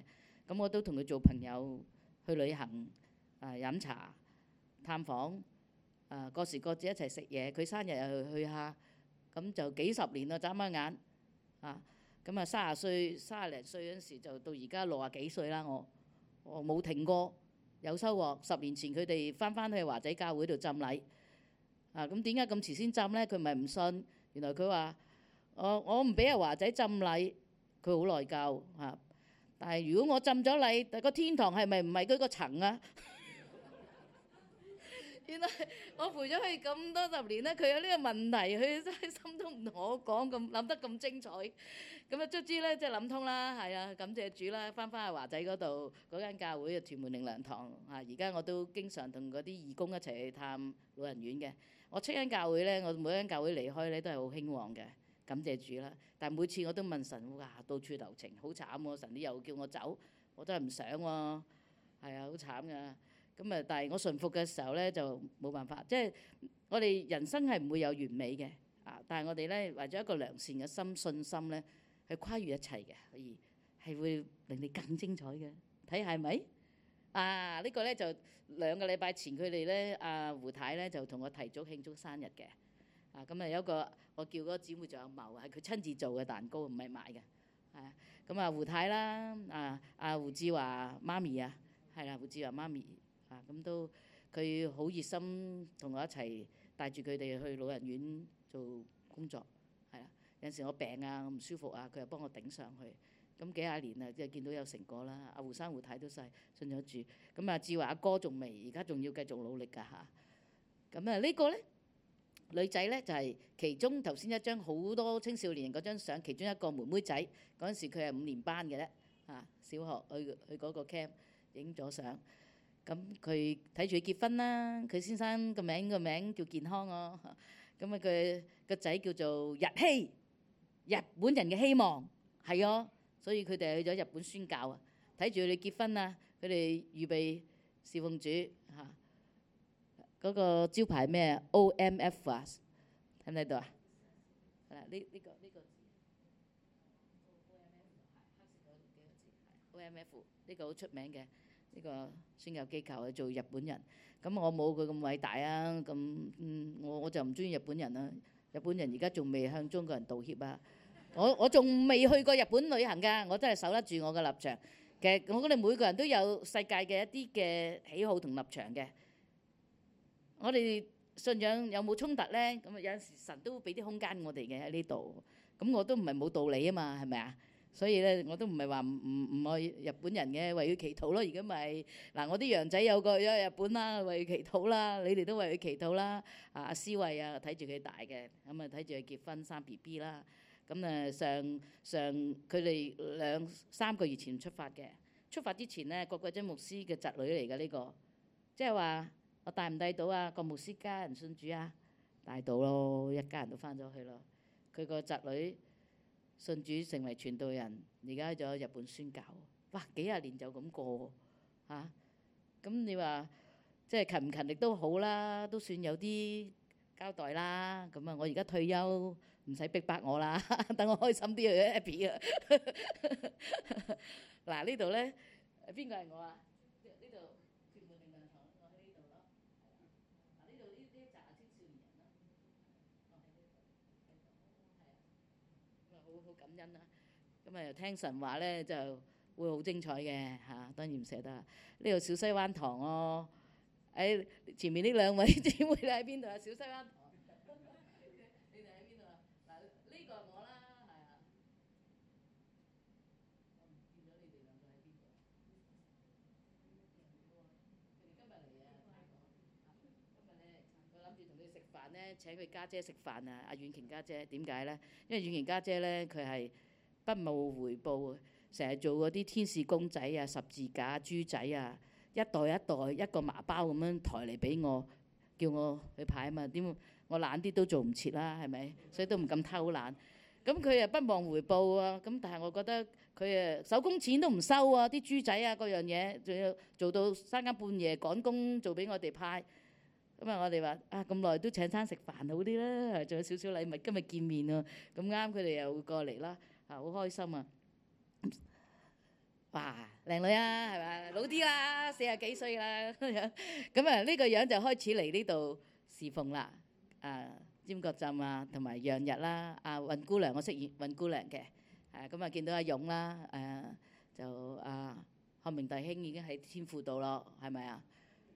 咁我都同佢做朋友，去旅行，啊飲茶、探訪，啊過時過節一齊食嘢。佢生日又去去下，咁就幾十年啦，眨下眼啊！咁啊三十歲、三十零歲嗰陣時，就到而家六十幾歲啦。我我冇停過，有收穫。十年前佢哋翻返去華仔教會度浸禮，啊咁點解咁遲先浸呢？佢咪唔信？原來佢話我我唔俾阿華仔浸禮，佢好內疚嚇。但係如果我浸咗禮，但個天堂係咪唔係嗰個層啊？原來我陪咗佢咁多十年咧，佢有呢個問題，佢真係心都唔同我講，咁諗得咁精彩。咁啊，卒之咧即係諗通啦，係啊，感謝主啦，翻返去華仔嗰度嗰間教會嘅屯門靈糧堂啊。而家我都經常同嗰啲義工一齊去探老人院嘅。我七間教會咧，我每間教會離開咧都係好興旺嘅，感謝主啦。但係每次我都問神，哇，到處留情，好慘喎！神你又叫我走，我都係唔想喎，係啊，好慘噶。咁啊，但係我順服嘅時候咧就冇辦法，即係我哋人生係唔會有完美嘅啊。但係我哋咧為咗一個良善嘅心、信心咧，係跨越一切嘅，可以係會令你更精彩嘅。睇下係咪啊？呢個咧就兩個禮拜前佢哋咧，阿胡太咧就同我提早慶祝生日嘅啊。咁啊有一個我叫嗰個姊妹仲有謀，係佢親自做嘅蛋糕，唔係買嘅。係啊，咁啊胡太啦，啊阿胡志華媽咪啊，係啦，胡志華媽咪。啊，咁都佢好熱心，同我一齊帶住佢哋去老人院做工作，係啦。有陣時我病啊，我唔舒服啊，佢又幫我頂上去。咁幾廿年啊，即係見到有成果啦。阿胡生胡太都細信咗主，咁啊志華阿哥仲未，而家仲要繼續努力㗎嚇。咁啊呢個咧女仔咧就係其中頭先一張好多青少年嗰張相，其中一個妹妹仔嗰陣時佢係五年班嘅咧，啊小學去去嗰個 camp 影咗相。咁佢睇住佢結婚啦，佢先生個名個名叫健康哦。咁啊佢個仔叫做日希，日本人嘅希望係哦，所以佢哋去咗日本宣教啊。睇住佢哋結婚啊，佢哋預備侍奉主嚇。嗰個招牌咩 O M F 啊？睇唔睇到啊？係啦，呢呢個呢個字 O M F 呢個好出名嘅。呢個宣教機構去做日本人，咁我冇佢咁偉大啊！咁嗯，我我就唔中意日本人啦。日本人而家仲未向中國人道歉啊！我我仲未去過日本旅行㗎，我真係守得住我嘅立場。其實我覺得每個人都有世界嘅一啲嘅喜好同立場嘅。我哋信仰有冇衝突咧？咁啊有陣時神都會俾啲空間我哋嘅喺呢度。咁我都唔係冇道理啊嘛，係咪啊？所以咧，我都唔係話唔唔唔愛日本人嘅，為佢祈禱咯。而家咪嗱，我啲羊仔有個有日本啦，為佢祈禱啦。你哋都為佢祈禱啦。啊，阿思慧啊，睇住佢大嘅，咁啊睇住佢結婚生 B B 啦。咁啊上上佢哋兩三個月前出發嘅，出發之前咧，郭桂珍牧師嘅侄女嚟嘅呢個，即係話我帶唔帶到啊？郭牧師家人信主啊，帶到咯，一家人都翻咗去咯。佢個侄女信主成為傳道人，而家喺咗日本宣教，哇！幾廿年就咁過嚇，咁你話即係勤唔勤力都好啦，都算有啲交代啦。咁啊，我而家退休，唔使逼迫我啦，等我開心啲去 happy 啊！嗱呢度咧，邊個係我啊？呢度屯門靈糧堂，我喺呢度咯。嗱呢度呢呢一紮青少年人咯，我喺呢度，係啊。咁啊，好好感恩啦！咁啊，又聽神話咧，就會好精彩嘅嚇，當然唔捨得。呢度小西灣堂哦，喺前面呢兩位姊妹咧喺邊度啊？小西灣堂，你哋喺邊度啊？嗱，呢個係我啦，係啊。我唔見咗你哋兩個喺邊度。佢哋今日嚟啊，今日咧，我諗住同佢食飯咧，請佢家姐食飯啊，阿婉瓊家姐。點解咧？因為婉瓊家姐咧，佢係不慕回報，成日做嗰啲天使公仔啊、十字架、豬仔啊，一袋一袋一個麻包咁樣抬嚟俾我，叫我去派啊嘛。點我懶啲都做唔切啦，係咪？所以都唔敢偷懶。咁佢又不忘回報啊。咁但係我覺得佢誒手工錢都唔收啊，啲豬仔啊各樣嘢，仲要做到三更半夜趕工做俾我哋派。咁啊，我哋話啊咁耐都請餐食飯好啲啦，仲有少少禮物，今日見面啊，咁啱佢哋又會過嚟啦。啊，好開心啊！ 哇，靚女啊，係咪？老啲啦，四十幾歲啦咁樣。咁啊，呢個樣就開始嚟呢度侍奉啦。啊，尖角浸啊，同埋陽日啦。啊，運姑娘，我識運姑娘嘅。誒，咁啊，見到阿勇啦，誒，就啊，學明弟兄已經喺天父度咯，係咪啊？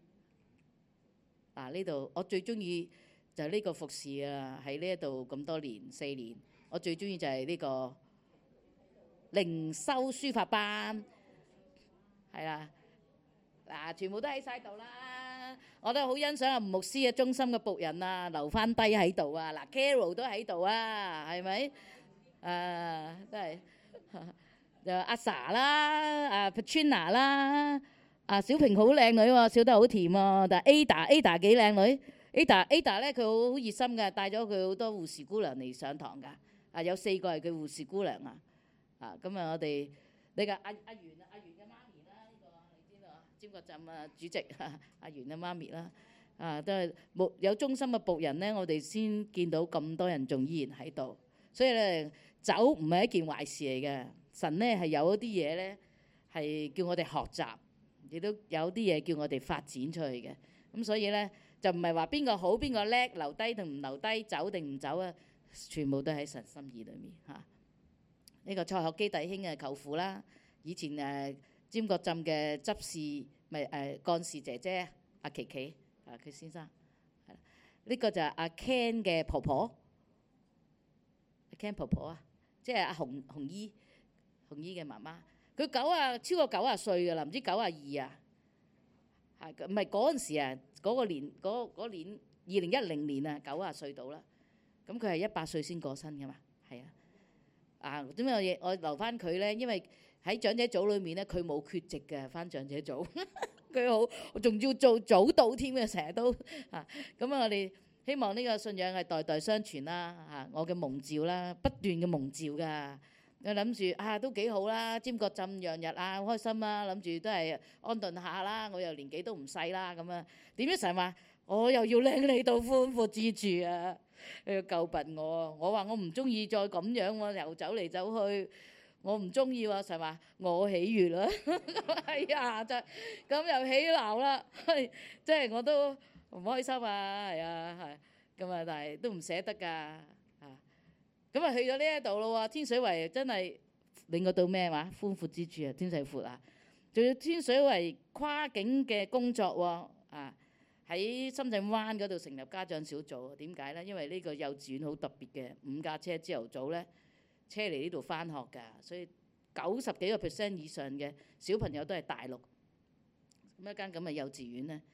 嗱，呢度我最中意就係呢個服侍啊，喺呢一度咁多年，四年，我最中意就係呢個靈修書法班，係啦，嗱，全部都喺晒度啦。我都好欣賞阿吳牧師嘅忠心嘅僕人啊，留翻低喺度啊。嗱 ，Carol 都喺度啊，係咪？誒，真係就阿 Sa 啦，阿 Patrina 啦。啊，小平好靚女喎，笑得好甜喎。但係 Ada Ada 幾靚女 ？Ada Ada 咧，佢好熱心嘅，帶咗佢好多護士姑娘嚟上堂㗎。啊，有四個係佢護士姑娘啊。啊，咁啊，我哋你嘅阿阿袁啊，阿袁嘅媽咪啦，呢個你知道啊？尖角浸啊主席阿袁嘅媽咪啦。啊，都係冇有忠心嘅僕人咧，我哋先見到咁多人仲依然喺度。所以咧，走唔係一件壞事嚟嘅。神咧係有一啲嘢咧係叫我哋學習。亦都有啲嘢叫我哋發展出去嘅，咁所以咧就唔係話邊個好邊個叻，留低定唔留低，走定唔走啊？全部都喺神心意裏面嚇。呢、這個蔡學基弟兄嘅舅父啦，以前誒、啊、尖角浸嘅執事咪誒幹事姐姐阿琪琪啊，佢先生。呢、這個就係阿 Ken 嘅婆婆，阿 Ken 婆婆啊，即係阿紅紅姨紅姨嘅媽媽。佢九啊超過九啊歲㗎啦，唔知九啊二啊，係唔係嗰陣時啊？嗰、嗰個年嗰嗰年二零一零年啊，九啊歲到啦。咁佢係一百歲先過身㗎嘛，係啊。啊點解我我留翻佢咧？因為喺長者組裏面咧，佢冇缺席嘅，翻長者組佢好仲要做早到添嘅，成日都啊。咁啊，我哋希望呢個信仰係代代相傳啦。嚇，我嘅蒙召啦，不斷嘅蒙召㗎。我諗住啊，都幾好啦，尖角浸陽日啊，好開心啦，諗住都係安頓下啦。我又年紀都唔細啦，咁啊，點知神話我又要領你到寬闊之處啊！你要救拔我，我話我唔中意再咁樣喎，又走嚟走去，我唔中意喎。神話我喜悅啦，係啊，就咁又喜鬧啦，即係我都唔開心啊，係啊，係咁啊，但係都唔捨得㗎。咁啊去咗呢一度咯喎，天水圍真係領我到咩話？寬闊之處啊，天水闊啊！仲要天水圍跨境嘅工作喎，啊喺深圳灣嗰度成立家長小組。點解咧？因為呢個幼稚園好特別嘅，五架車朝頭早咧車嚟呢度返學㗎，所以九十幾個 percent 以上嘅小朋友都係大陸。咁一間咁嘅幼稚園咧，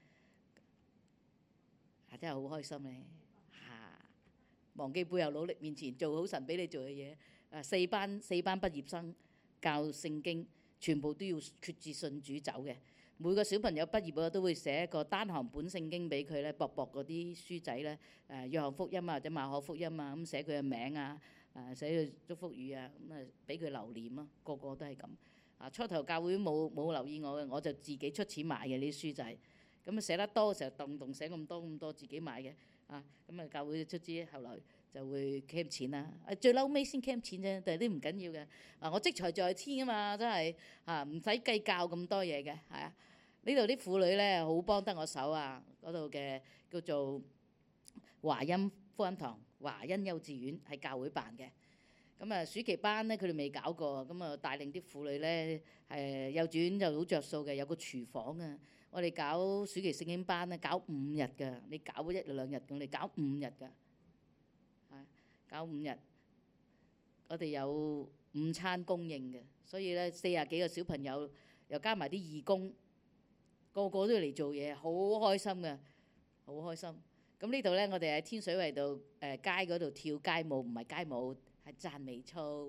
啊真係好開心咧！忘記背後努力面前做好神俾你做嘅嘢。誒四班四班畢業生教聖經，全部都要決志信主走嘅。每個小朋友畢業啊都會寫一個單行本聖經俾佢咧，薄薄嗰啲書仔咧，誒約翰福音啊或者馬可福音啊，咁寫佢嘅名啊，誒寫佢祝福語啊，咁啊俾佢留念咯。個個都係咁。啊初頭教會冇冇留意我嘅，我就自己出錢買嘅呢啲書仔。咁啊寫得多嘅時候，動動寫咁多咁多自己買嘅。啊，咁啊教會出資，後來就會 camp 錢啦。啊，最嬲尾先 camp 錢啫，但係啲唔緊要嘅。啊，我積財在天啊嘛，真係啊，唔使計較咁多嘢嘅，係啊。呢度啲婦女咧好幫得我手啊，嗰度嘅叫做華恩福音堂、華恩幼稚園係教會辦嘅。咁啊暑期班咧佢哋未搞過，咁啊帶領啲婦女咧誒幼稚園就好着數嘅，有個廚房啊。我哋搞暑期聖經班咧，搞五日㗎。你搞一兩日咁，你搞五日㗎，係搞五日。我哋有午餐供應嘅，所以咧四十幾個小朋友，又加埋啲義工，個個都要嚟做嘢，好開心嘅，好開心。咁呢度咧，我哋喺天水圍度誒街嗰度跳街舞，唔係街舞，係讚美操。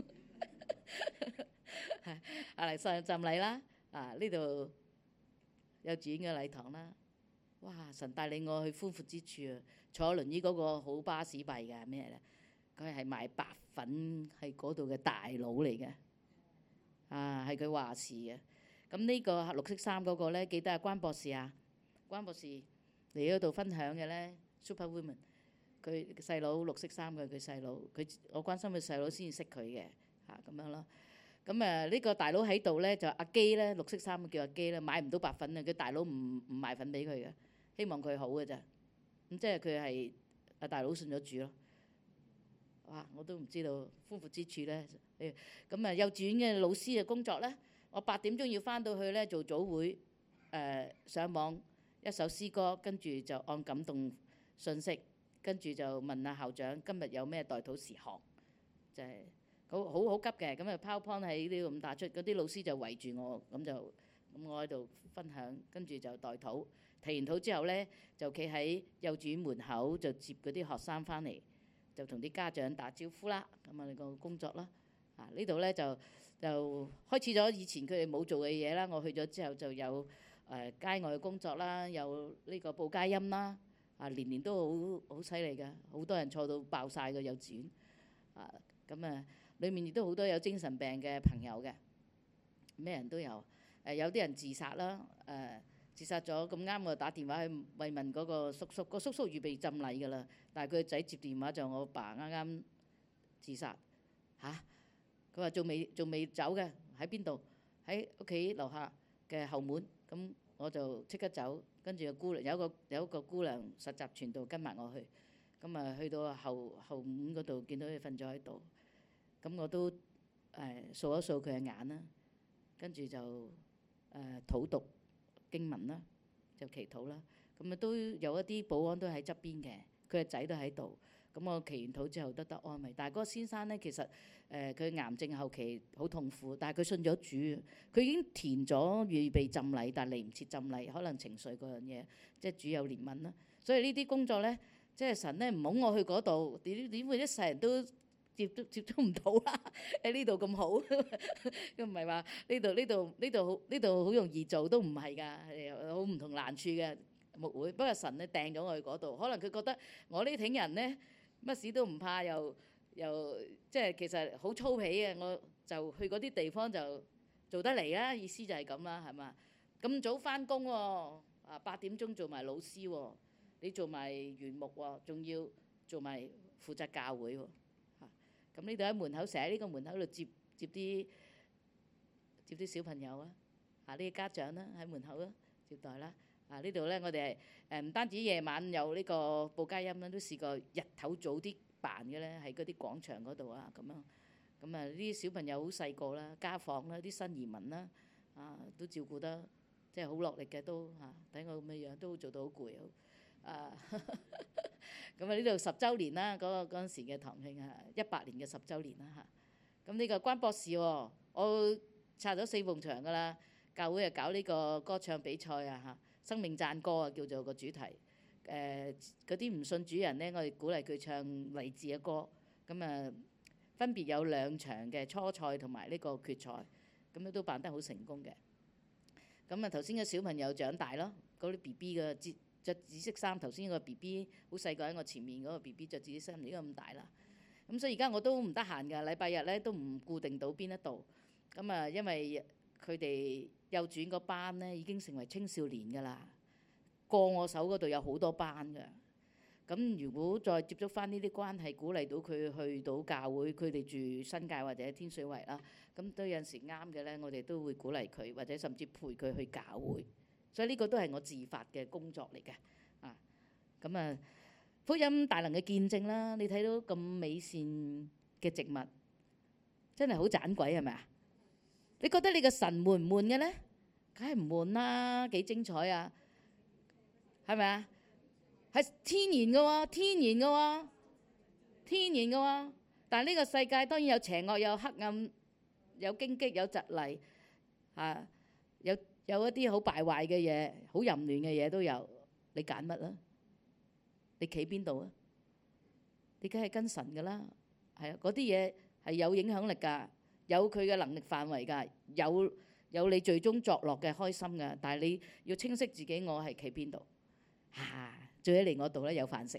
啊嚟上浸禮啦，啊呢度。幼稚園嘅禮堂啦，哇！神帶領我去寬闊之處啊！坐輪椅嗰個好巴士幣㗎，咩咧？佢係賣白粉，係嗰度嘅大佬嚟嘅，啊係佢話事嘅。咁呢個綠色衫嗰個咧，記得係關博士啊，關博士嚟嗰度分享嘅咧 ，Super Woman，佢細佬綠色衫嘅佢細佬，佢我關心佢細佬先識佢嘅，嚇咁樣咯。 咁啊呢個大佬喺度咧，就阿基咧，綠色衫叫阿基咧，買唔到白粉啊，佢大佬唔唔賣粉俾佢嘅，希望佢好嘅咋。咁即係佢係阿大佬信咗主咯。哇！我都唔知道豐富之處咧。咁啊幼稚園嘅老師嘅工作咧，我八點鐘要翻到去咧做早會，誒、呃、上網一首詩歌，跟住就按感動信息，跟住就問下校長今日有咩代禱時項，就係、是、好好好急嘅。咁啊 PowerPoint 喺呢度咁打出，嗰啲老師就圍住我，咁就咁我喺度分享，跟住就代禱。提完禱之後咧，就企喺幼稚園門口就接嗰啲學生翻嚟，就同啲家長打招呼啦。咁啊，你個工作啦。啊，呢度咧就就開始咗以前佢哋冇做嘅嘢啦。我去咗之後就有誒、呃、街外嘅工作啦，有呢個報佳音啦。啊，年年都好好犀利㗎，好多人坐到爆晒個幼稚園。啊，咁啊，裡面亦都好多有精神病嘅朋友嘅，咩人都有。誒、呃，有啲人自殺啦，誒、呃。自殺咗咁啱，我打電話去慰問嗰個叔叔，個叔叔預備浸禮㗎啦，但係佢個仔接電話就我爸啱啱自殺嚇，佢話仲未仲未走嘅，喺邊度？喺屋企樓下嘅後門，咁我就即刻走，跟住個姑娘有一個有一個姑娘實習傳道跟埋我去，咁啊去到後後門嗰度見到佢瞓咗喺度，咁我都誒掃一掃佢嘅眼啦，跟住就誒禱讀經文啦，就祈禱啦。咁啊都有一啲保安都喺側邊嘅，佢個仔都喺度。咁我祈完禱之後得得安慰。但係嗰個先生咧，其實誒佢癌症後期好痛苦，但係佢信咗主，佢已經填咗預備浸禮，但係嚟唔切浸禮，可能情緒嗰樣嘢，即係主有憐憫啦。所以呢啲工作咧，即係神咧唔好我去嗰度，點點會一世人都接都接觸唔到啦？喺呢度咁好，又唔係話呢度呢度呢度好呢度好容易做，都唔係㗎，好唔同難處嘅牧會。不過神咧掟咗我去嗰度，可能佢覺得我呢挺人咧乜事都唔怕，又又即係其實好粗鄙嘅，我就去嗰啲地方就做得嚟啦。意思就係咁啦，係嘛？咁早翻工喎，啊八點鐘做埋老師喎，你做埋園牧喎，仲要做埋負責教會喎。咁呢度喺門口，成日喺呢個門口度接接啲接啲小朋友啊，啊呢個家長啦喺門口啦接待啦。啊呢度咧我哋係誒唔單止夜晚有呢個報佳音啦，都試過日頭早啲辦嘅咧，喺嗰啲廣場嗰度啊咁樣。咁啊呢啲小朋友好細個啦，家訪啦，啲新移民啦，啊都照顧得即係好落力嘅都嚇。睇我咁嘅樣都做到好攰啊！咁啊呢度十週年啦，嗰個嗰陣時嘅堂慶啊，一百年嘅十週年啦嚇。咁呢個關博士喎，我拆咗四埲牆噶啦，教會啊搞呢個歌唱比賽啊嚇，生命讚歌啊叫做個主題。誒嗰啲唔信主人咧，我哋鼓勵佢唱勵志嘅歌。咁啊分別有兩場嘅初賽同埋呢個決賽，咁咧都辦得好成功嘅。咁啊頭先嘅小朋友長大咯，嗰啲 B B 嘅節。着紫色衫，頭先個 B B 好細個喺我前面嗰個 B B 着紫色衫，而家咁大啦。咁所以而家我都唔得閒㗎，禮拜日咧都唔固定到邊一度。咁啊，因為佢哋幼稚園個班咧已經成為青少年㗎啦，過我手嗰度有好多班㗎。咁如果再接觸翻呢啲關係，鼓勵到佢去到教會，佢哋住新界或者天水圍啦，咁都有陣時啱嘅咧，我哋都會鼓勵佢，或者甚至陪佢去教會。所以呢個都係我自發嘅工作嚟嘅，啊，咁啊福音大能嘅見證啦，你睇到咁美善嘅植物，真係好盞鬼係咪啊？你覺得你個神悶唔悶嘅咧？梗係唔悶啦，幾精彩啊，係咪啊？係天然嘅喎，天然嘅喎，天然嘅喎。但係呢個世界當然有邪惡、有黑暗、有荊棘、有蒺藜，啊，有。有一啲好敗壞嘅嘢，好淫亂嘅嘢都有，你揀乜啦？你企邊度啊？你梗係跟神㗎啦，係啊！嗰啲嘢係有影響力㗎，有佢嘅能力範圍㗎，有有你最終作樂嘅開心㗎。但係你要清晰自己，我係企邊度啊？最起嚟我度咧有飯食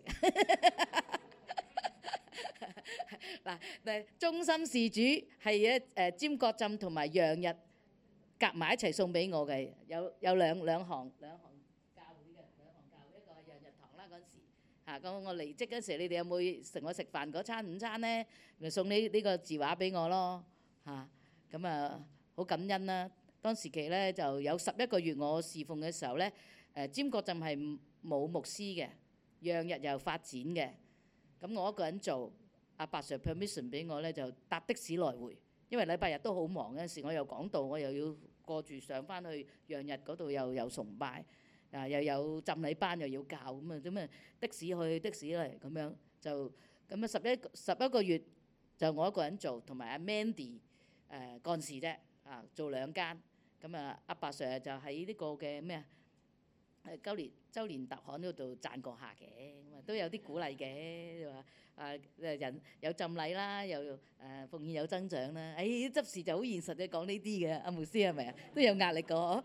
嗱誒，中心事主係一誒尖角浸同埋陽日。夾埋一齊送俾我嘅，有有兩兩行兩行教會嘅兩行教會，一個係陽日堂啦嗰陣時嚇，咁我離職嗰時，你哋有冇同我食飯嗰餐午餐咧？咪送呢呢個字畫俾我咯嚇， 咁啊好感恩啦。當時期咧就有十一個月我侍奉嘅時候咧，誒尖閣鎮係冇牧師嘅，讓日又發展嘅。咁我一個人做，阿白 Sir permission 俾我咧就搭的士來回，因為禮拜日都好忙嗰陣時，我又講道，我又要過住上翻去讓日嗰度又有崇拜，啊又有浸禮班又要教，咁啊咁啊的士去的士嚟咁樣就咁啊十一十一個月就我一個人做，同埋阿 Mandy 誒幹事啫，啊做兩間。咁啊，阿白 Sir 就喺呢個嘅咩啊？誒周年周年特刊嗰度讚過下嘅，咁啊都有啲鼓勵嘅，話啊誒人有浸禮啦，又誒奉獻有增長啦。誒執事就好現實嘅講呢啲嘅，阿牧師係咪啊？都有壓力個，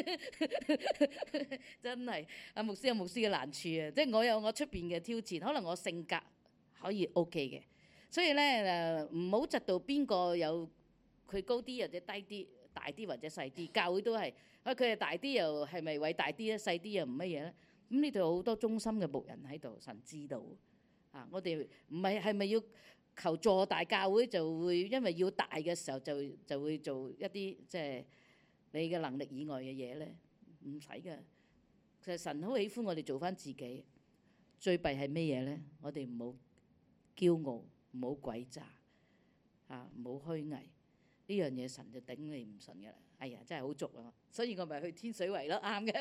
真係阿牧師有牧師嘅難處啊！即係我有我出邊嘅挑戰，可能我性格可以 OK 嘅，所以咧誒唔好窒到邊個有佢高啲或者低啲。大啲或者細啲，教會都係，啊佢係大啲又係咪偉大啲咧？細啲又唔乜嘢咧？咁呢度有好多忠心嘅牧人喺度，神知道。啊，我哋唔係係咪要求助大教會就會因為要大嘅時候就就會做一啲即係你嘅能力以外嘅嘢咧？唔使㗎。其實神好喜歡我哋做翻自己。最弊係咩嘢咧？我哋唔好驕傲，唔好詭詐，啊唔好虛偽。呢樣嘢神就頂你唔順㗎啦！哎呀，真係好足啊！所以我咪去天水圍咯，啱嘅。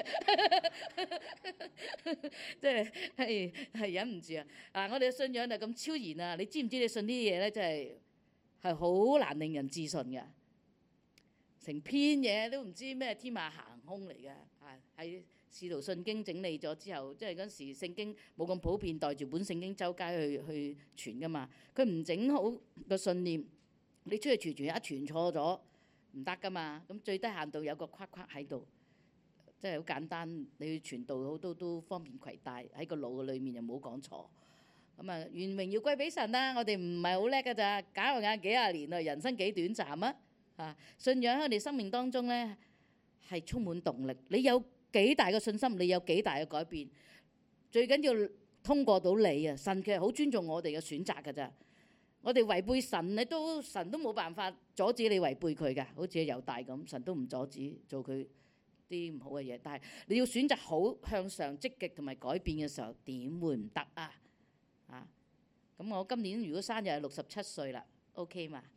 即係係係忍唔住啊！啊，我哋嘅信仰就咁超然啊！你知唔知你信呢啲嘢咧，真係係好難令人置信嘅。成篇嘢都唔知咩天馬行空嚟嘅，啊係使徒信經整理咗之後，即係嗰時聖經冇咁普遍，帶住本聖經周街去去傳㗎嘛。佢唔整好個信念。你出去傳傳一傳錯咗唔得噶嘛？咁最低限度有個框框喺度，即係好簡單。你去傳道好多都方便攜帶喺個腦裏面，又冇講錯。咁啊，願榮耀歸俾神啦！我哋唔係好叻㗎咋，搞下眼幾廿年啦，人生幾短暫啊！啊，信仰喺我哋生命當中咧係充滿動力。你有幾大嘅信心，你有幾大嘅改變，最緊要通過到你啊！神其實好尊重我哋嘅選擇㗎咋。我哋違背神，你都神都冇辦法阻止你違背佢㗎，好似猶大咁，神都唔阻止做佢啲唔好嘅嘢。但係你要選擇好向上積極同埋改變嘅時候，點會唔得啊？啊！咁我今年如果生日係六十七歲啦 ，OK 嘛？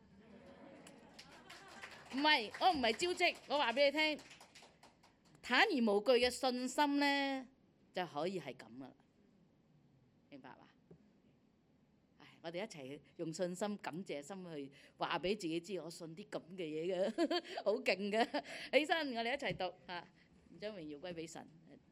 唔係，我唔係招積，我話俾你聽，坦然無懼嘅信心咧就可以係咁噶啦，明白嘛？我哋一齊用信心、感謝心去話俾自己知，我信啲咁嘅嘢嘅，好勁嘅。起身，我哋一齊讀嚇，將榮耀歸俾神。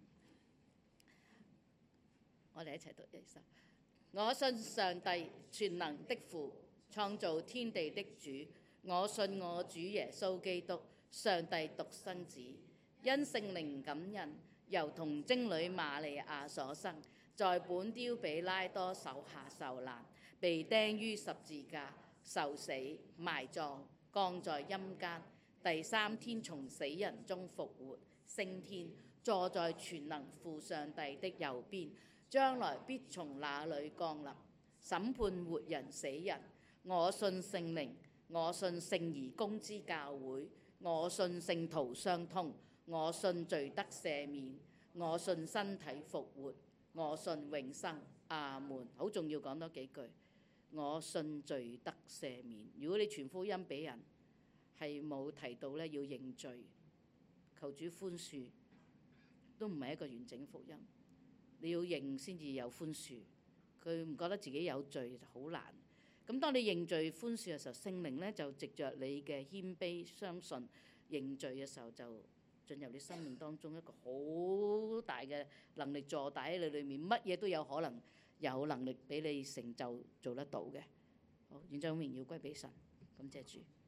我哋一齊讀一首。我信上帝全能的父，創造天地的主。我信我主耶穌基督，上帝獨生子，因聖靈感孕，由童貞女瑪利亞所生，在本丟比拉多手下受難。被釘於十字架，受死、埋葬、降在陰間，第三天從死人中復活，升天，坐在全能父上帝的右邊，將來必從那裏降臨，審判活人死人。我信聖靈，我信聖而公之教會，我信聖徒相通，我信罪得赦免，我信身體復活，我信永生。阿門。好重要，講多幾句。我信罪得赦免。如果你傳福音俾人，係冇提到咧要認罪、求主寬恕，都唔係一個完整福音。你要認先至有寬恕。佢唔覺得自己有罪就好難。咁當你認罪寬恕嘅時候，聖靈咧就藉着你嘅謙卑、相信、認罪嘅時候，就進入你生命當中一個好大嘅能力坐大喺你裏面，乜嘢都有可能。有能力俾你成就做得到嘅。好，現在榮耀歸俾神，感謝主。